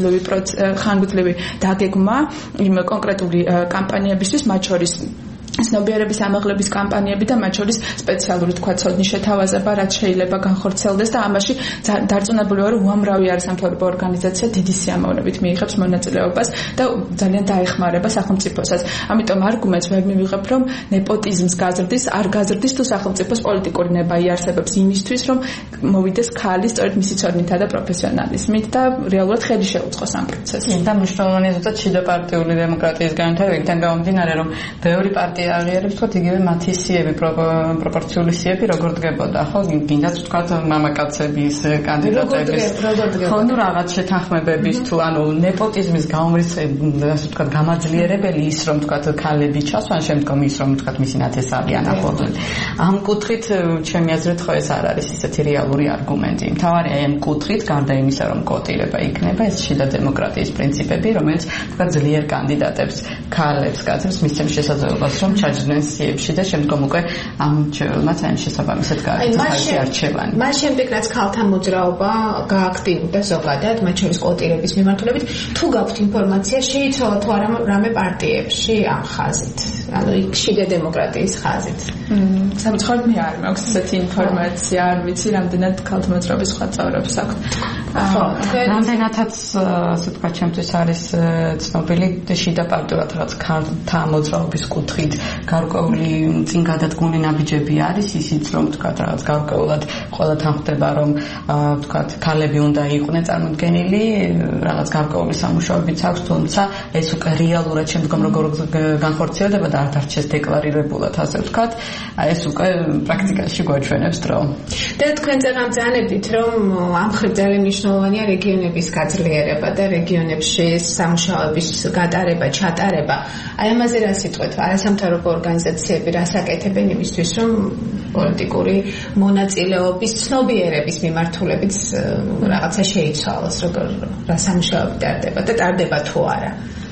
ხანგრძლივი დაგეგმა იმ კონკრეტული კამპანიებისთვის მათ შორის ცნობიერების ამაღლების კამპანიები და მათ შორის სპეციალური თქვა ცოდნის შეთავაზება რაც შეიძლება განხორციელდეს და ამაში დარწმუნებული ვარ რომ უამრავი არასამთავრობო ორგანიზაცია დიდი სიამოვნებით მიიღებს მონაწილეობას და ძალიან დაეხმარება სახელმწიფოსაც ამიტომ არგუმენტს ვერ მივიღებ რომ ნეპოტიზმს გაზრდის არ გაზრდის თუ სახელმწიფოს პოლიტიკური ნება იარსებებს იმისთვის რომ მოვიდეს ქალი სწორედ მისი ცოდნითა და პროფესიონალიზმით და რეალურად ხელი შეუწყოს ამ პროცესს და მნიშვნელოვანია ზუსტად შიდა პარტიული დემოკრატიის განვითარებიდან გამომდინარე რომ ბევრი პარტია აღიარებს თქვა იგივე მათი სიები პროპორციული სიები როგორ დგებოდა ხო გინდათ თქვა მამაკაცების კანდიდატების ხო ნუ რაღაც შეთანხმებების თუ ანუ ნეპოტიზმის გამომრიცხება ასე თქვა გამაძლიერებელი ის რომ თქვა ქალები ჩასვან შემდგომ ის რომ თქვა მისი ნათესავი ანაპოლონი ამ კუთხით ჩემი აზრით ხო ეს არ არის ისეთი რეალური არგუმენტი მთავარი აი ამ კუთხით გარდა იმისა რომ კოტირება იქნება ეს შიდა დემოკრატიის პრინციპები რომელიც თქვა ძლიერ კანდიდატებს ქალებს კაცებს მისცემს შესაძლებლობას რომ ჩაჯდნენ სიებში და შემდგომ უკვე ამ მრჩეველმაც ამ შესაბამისად გააკეთეს არჩევანი. მას შემდეგ რაც ქალთა მოძრაობა გააქტიურდა ზოგადად, მათ შორის კოტირების მიმართულებით, თუ გაქვთ ინფორმაცია, შეიცვალა თუ არა რამე პარტიებში ამ ხაზით, ანუ იქ შიდა დემოკრატიის ხაზით. სამწუხაროდ მე არ მაქვს ესეთი ინფორმაცია, არ ვიცი რამდენად ქალთა მოძრაობის სხვა წევრებს აქვთ. ხო, რამდენადაც ასე თქვა ჩემთვის არის ცნობილი შიდა პარტიულად რაღაც ქალთა მოძრაობის კუთხით გარკვეული წინ გადადგმული ნაბიჯები არის ისიც რომ თქვა რაღაც გარკვეულად ყველა თანხდება რომ თქვა ქალები უნდა იყვნენ წარმოდგენილი რაღაც გარკვეული სამუშაოებიც აქვს თუმცა ეს უკვე რეალურად შემდგომ როგორ განხორციელდება და არ დარჩეს დეკლარირებულად ასე ვთქვა ეს უკვე პრაქტიკაში გვაჩვენებს დრო და თქვენ წაღამძანებით რომ ამ ხერხზე მნიშვნელოვანია რეგიონების გაძლიერება და რეგიონებში სამუშაოების გატარება ჩატარება აი ამაზე რა სიტყვით არასამთავრობო ორგანიზაციები რას აკეთებენ იმისთვის რომ პოლიტიკური მონაწილეობის ცნობიერების მიმართულებით რაღაცა შეიცვალოს როგორ რა სამუშაოები ტარდება და ტარდება თუ არა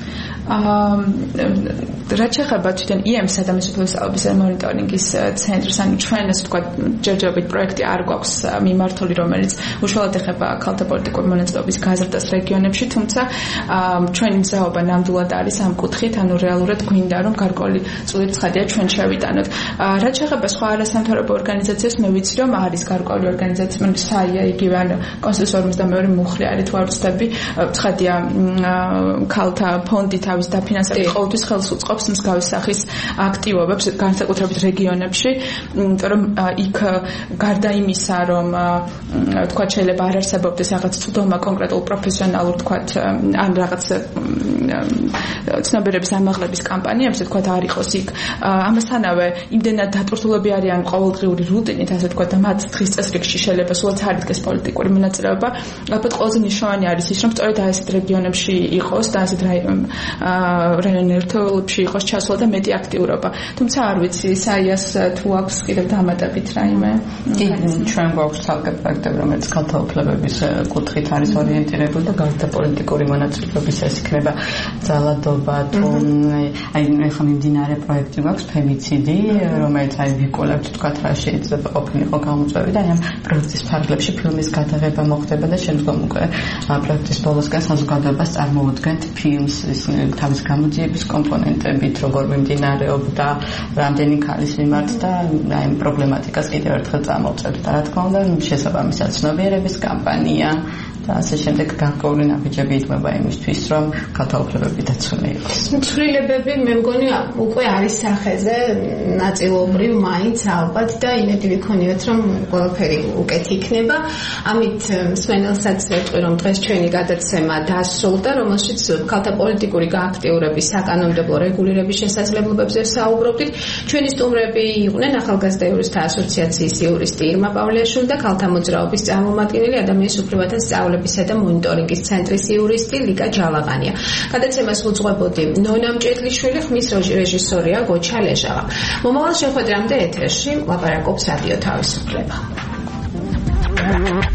რაც შეეხება თვითონ IEM-ს ადამიანის უფლებების მონიტორინგის ცენტრს, ანუ ჩვენ ასე ვთქვათ, ჯერჯერობით პროექტი არ გვაქვს მიმართული, რომელიც უშუალოდ ეხება ქალთა პოლიტიკური მონაწილეობის გაზრდას რეგიონებში, თუმცა ჩვენი მზაობა ნამდვილად არის ამ კუთხით, ანუ რეალურად გვინდა რომ გარკვეული წვლილი ცხადია ჩვენ შევიტანოთ. რაც შეეხება სხვა არასამთავრობო ორგანიზაციებს, მე ვიცი რომ არის გარკვეული ორგანიზაცია, საია იგივე ან კონსტიტუციის 52 მუხლი არის თუ არ ვცდები, ცხადია ქალთა ფონდი თავის დაფინანსებით ყოველთვის ხელს უწყობს ჰყავს მსგავსი სახის აქტივობებს განსაკუთრებით რეგიონებში, იმიტომ რომ იქ გარდა იმისა, რომ თქვა შეიძლება არ არსებობდეს რაღაც წვდომა კონკრეტულ პროფესიონალურ თქვა ან რაღაც ცნობიერების ამაღლების კამპანიებზე თქვა არ იყოს იქ. ამასთანავე იმდენად დატვირთულები არიან ყოველდღიური რუტინით, ასე თქვა და მათ დღის წესრიგში შეიძლება სულაც არ იდგეს პოლიტიკური მონაწილეობა. ალბათ ყველაზე მნიშვნელოვანი არის ის, რომ სწორედ ასეთ რეგიონებში იყოს და ასეთ რაიონულ ერთეულებში იყოს ჩასვლა და მეტი აქტიურობა. თუმცა არ ვიცი, საიას თუ აქვს კიდევ დამატებით რაიმე. ჩვენ გვაქვს ცალკე პროექტები, რომელიც ქალთა უფლებების კუთხით არის ორიენტირებული და გარდა პოლიტიკური მონაწილეობის ეს იქნება ძალადობა თუ აი ახლა მიმდინარე პროექტი გვაქვს ფემიციდი, რომელიც აი ვიკულებთ თქვა რა შეიძლება ყოფილიყო გამოწვევი და ამ პროექტის ფარგლებში ფილმის გადაღება მოხდება და შემდგომ უკვე პროექტის ბოლოსკენ საზოგადოებას წარმოუდგენთ ფილმს თავის გამოძიების კომპონენტებით, როგორ მიმდინარეობდა, რამდენი ქალის მიმართ და აი პრობლემატიკას კიდევ ერთხელ წამოვწევთ და რა თქმა უნდა შესაბამისად ცნობიერების კამპანია და ასე შემდეგ გარკვეული ნაბიჯები იდგმება იმისთვის, რომ ქალთა უფლებები დაცული იყოს. ცვლილებები მე მგონი უკვე არის სახეზე ნაწილობრივ მაინც ალბათ და იმედი ვიქონიოთ, რომ ყველაფერი უკეთ იქნება. ამით მსმენელსაც ვეტყვი, რომ დღეს ჩვენი გადაცემა დასრულდა, რომელშიც ქალთა პოლიტიკური გააქტიურების საკანონმდებლო რეგულირების შესაძლებლობებზე საუბრობდით. ჩვენი სტუმრები იყვნენ ახალგაზრდა იურისტთა ასოციაციის იურისტი ირმა პავლეაშვილი და ქალთა მოძრაობის წარმომადგენელი ადამიანის უფლებათა სწავლებისა და მონიტორინგის ცენტრის იურისტი ლიკა ჯალაღანია. გადაცემას უძღვებოდი ნონა მჭედლიშვილი, ხმის რეჟისორია გოჩა ლეჟავა. მომავალ შეხვედრამდე ეთერში ლაპარაკობს რადიო თავისუფლება.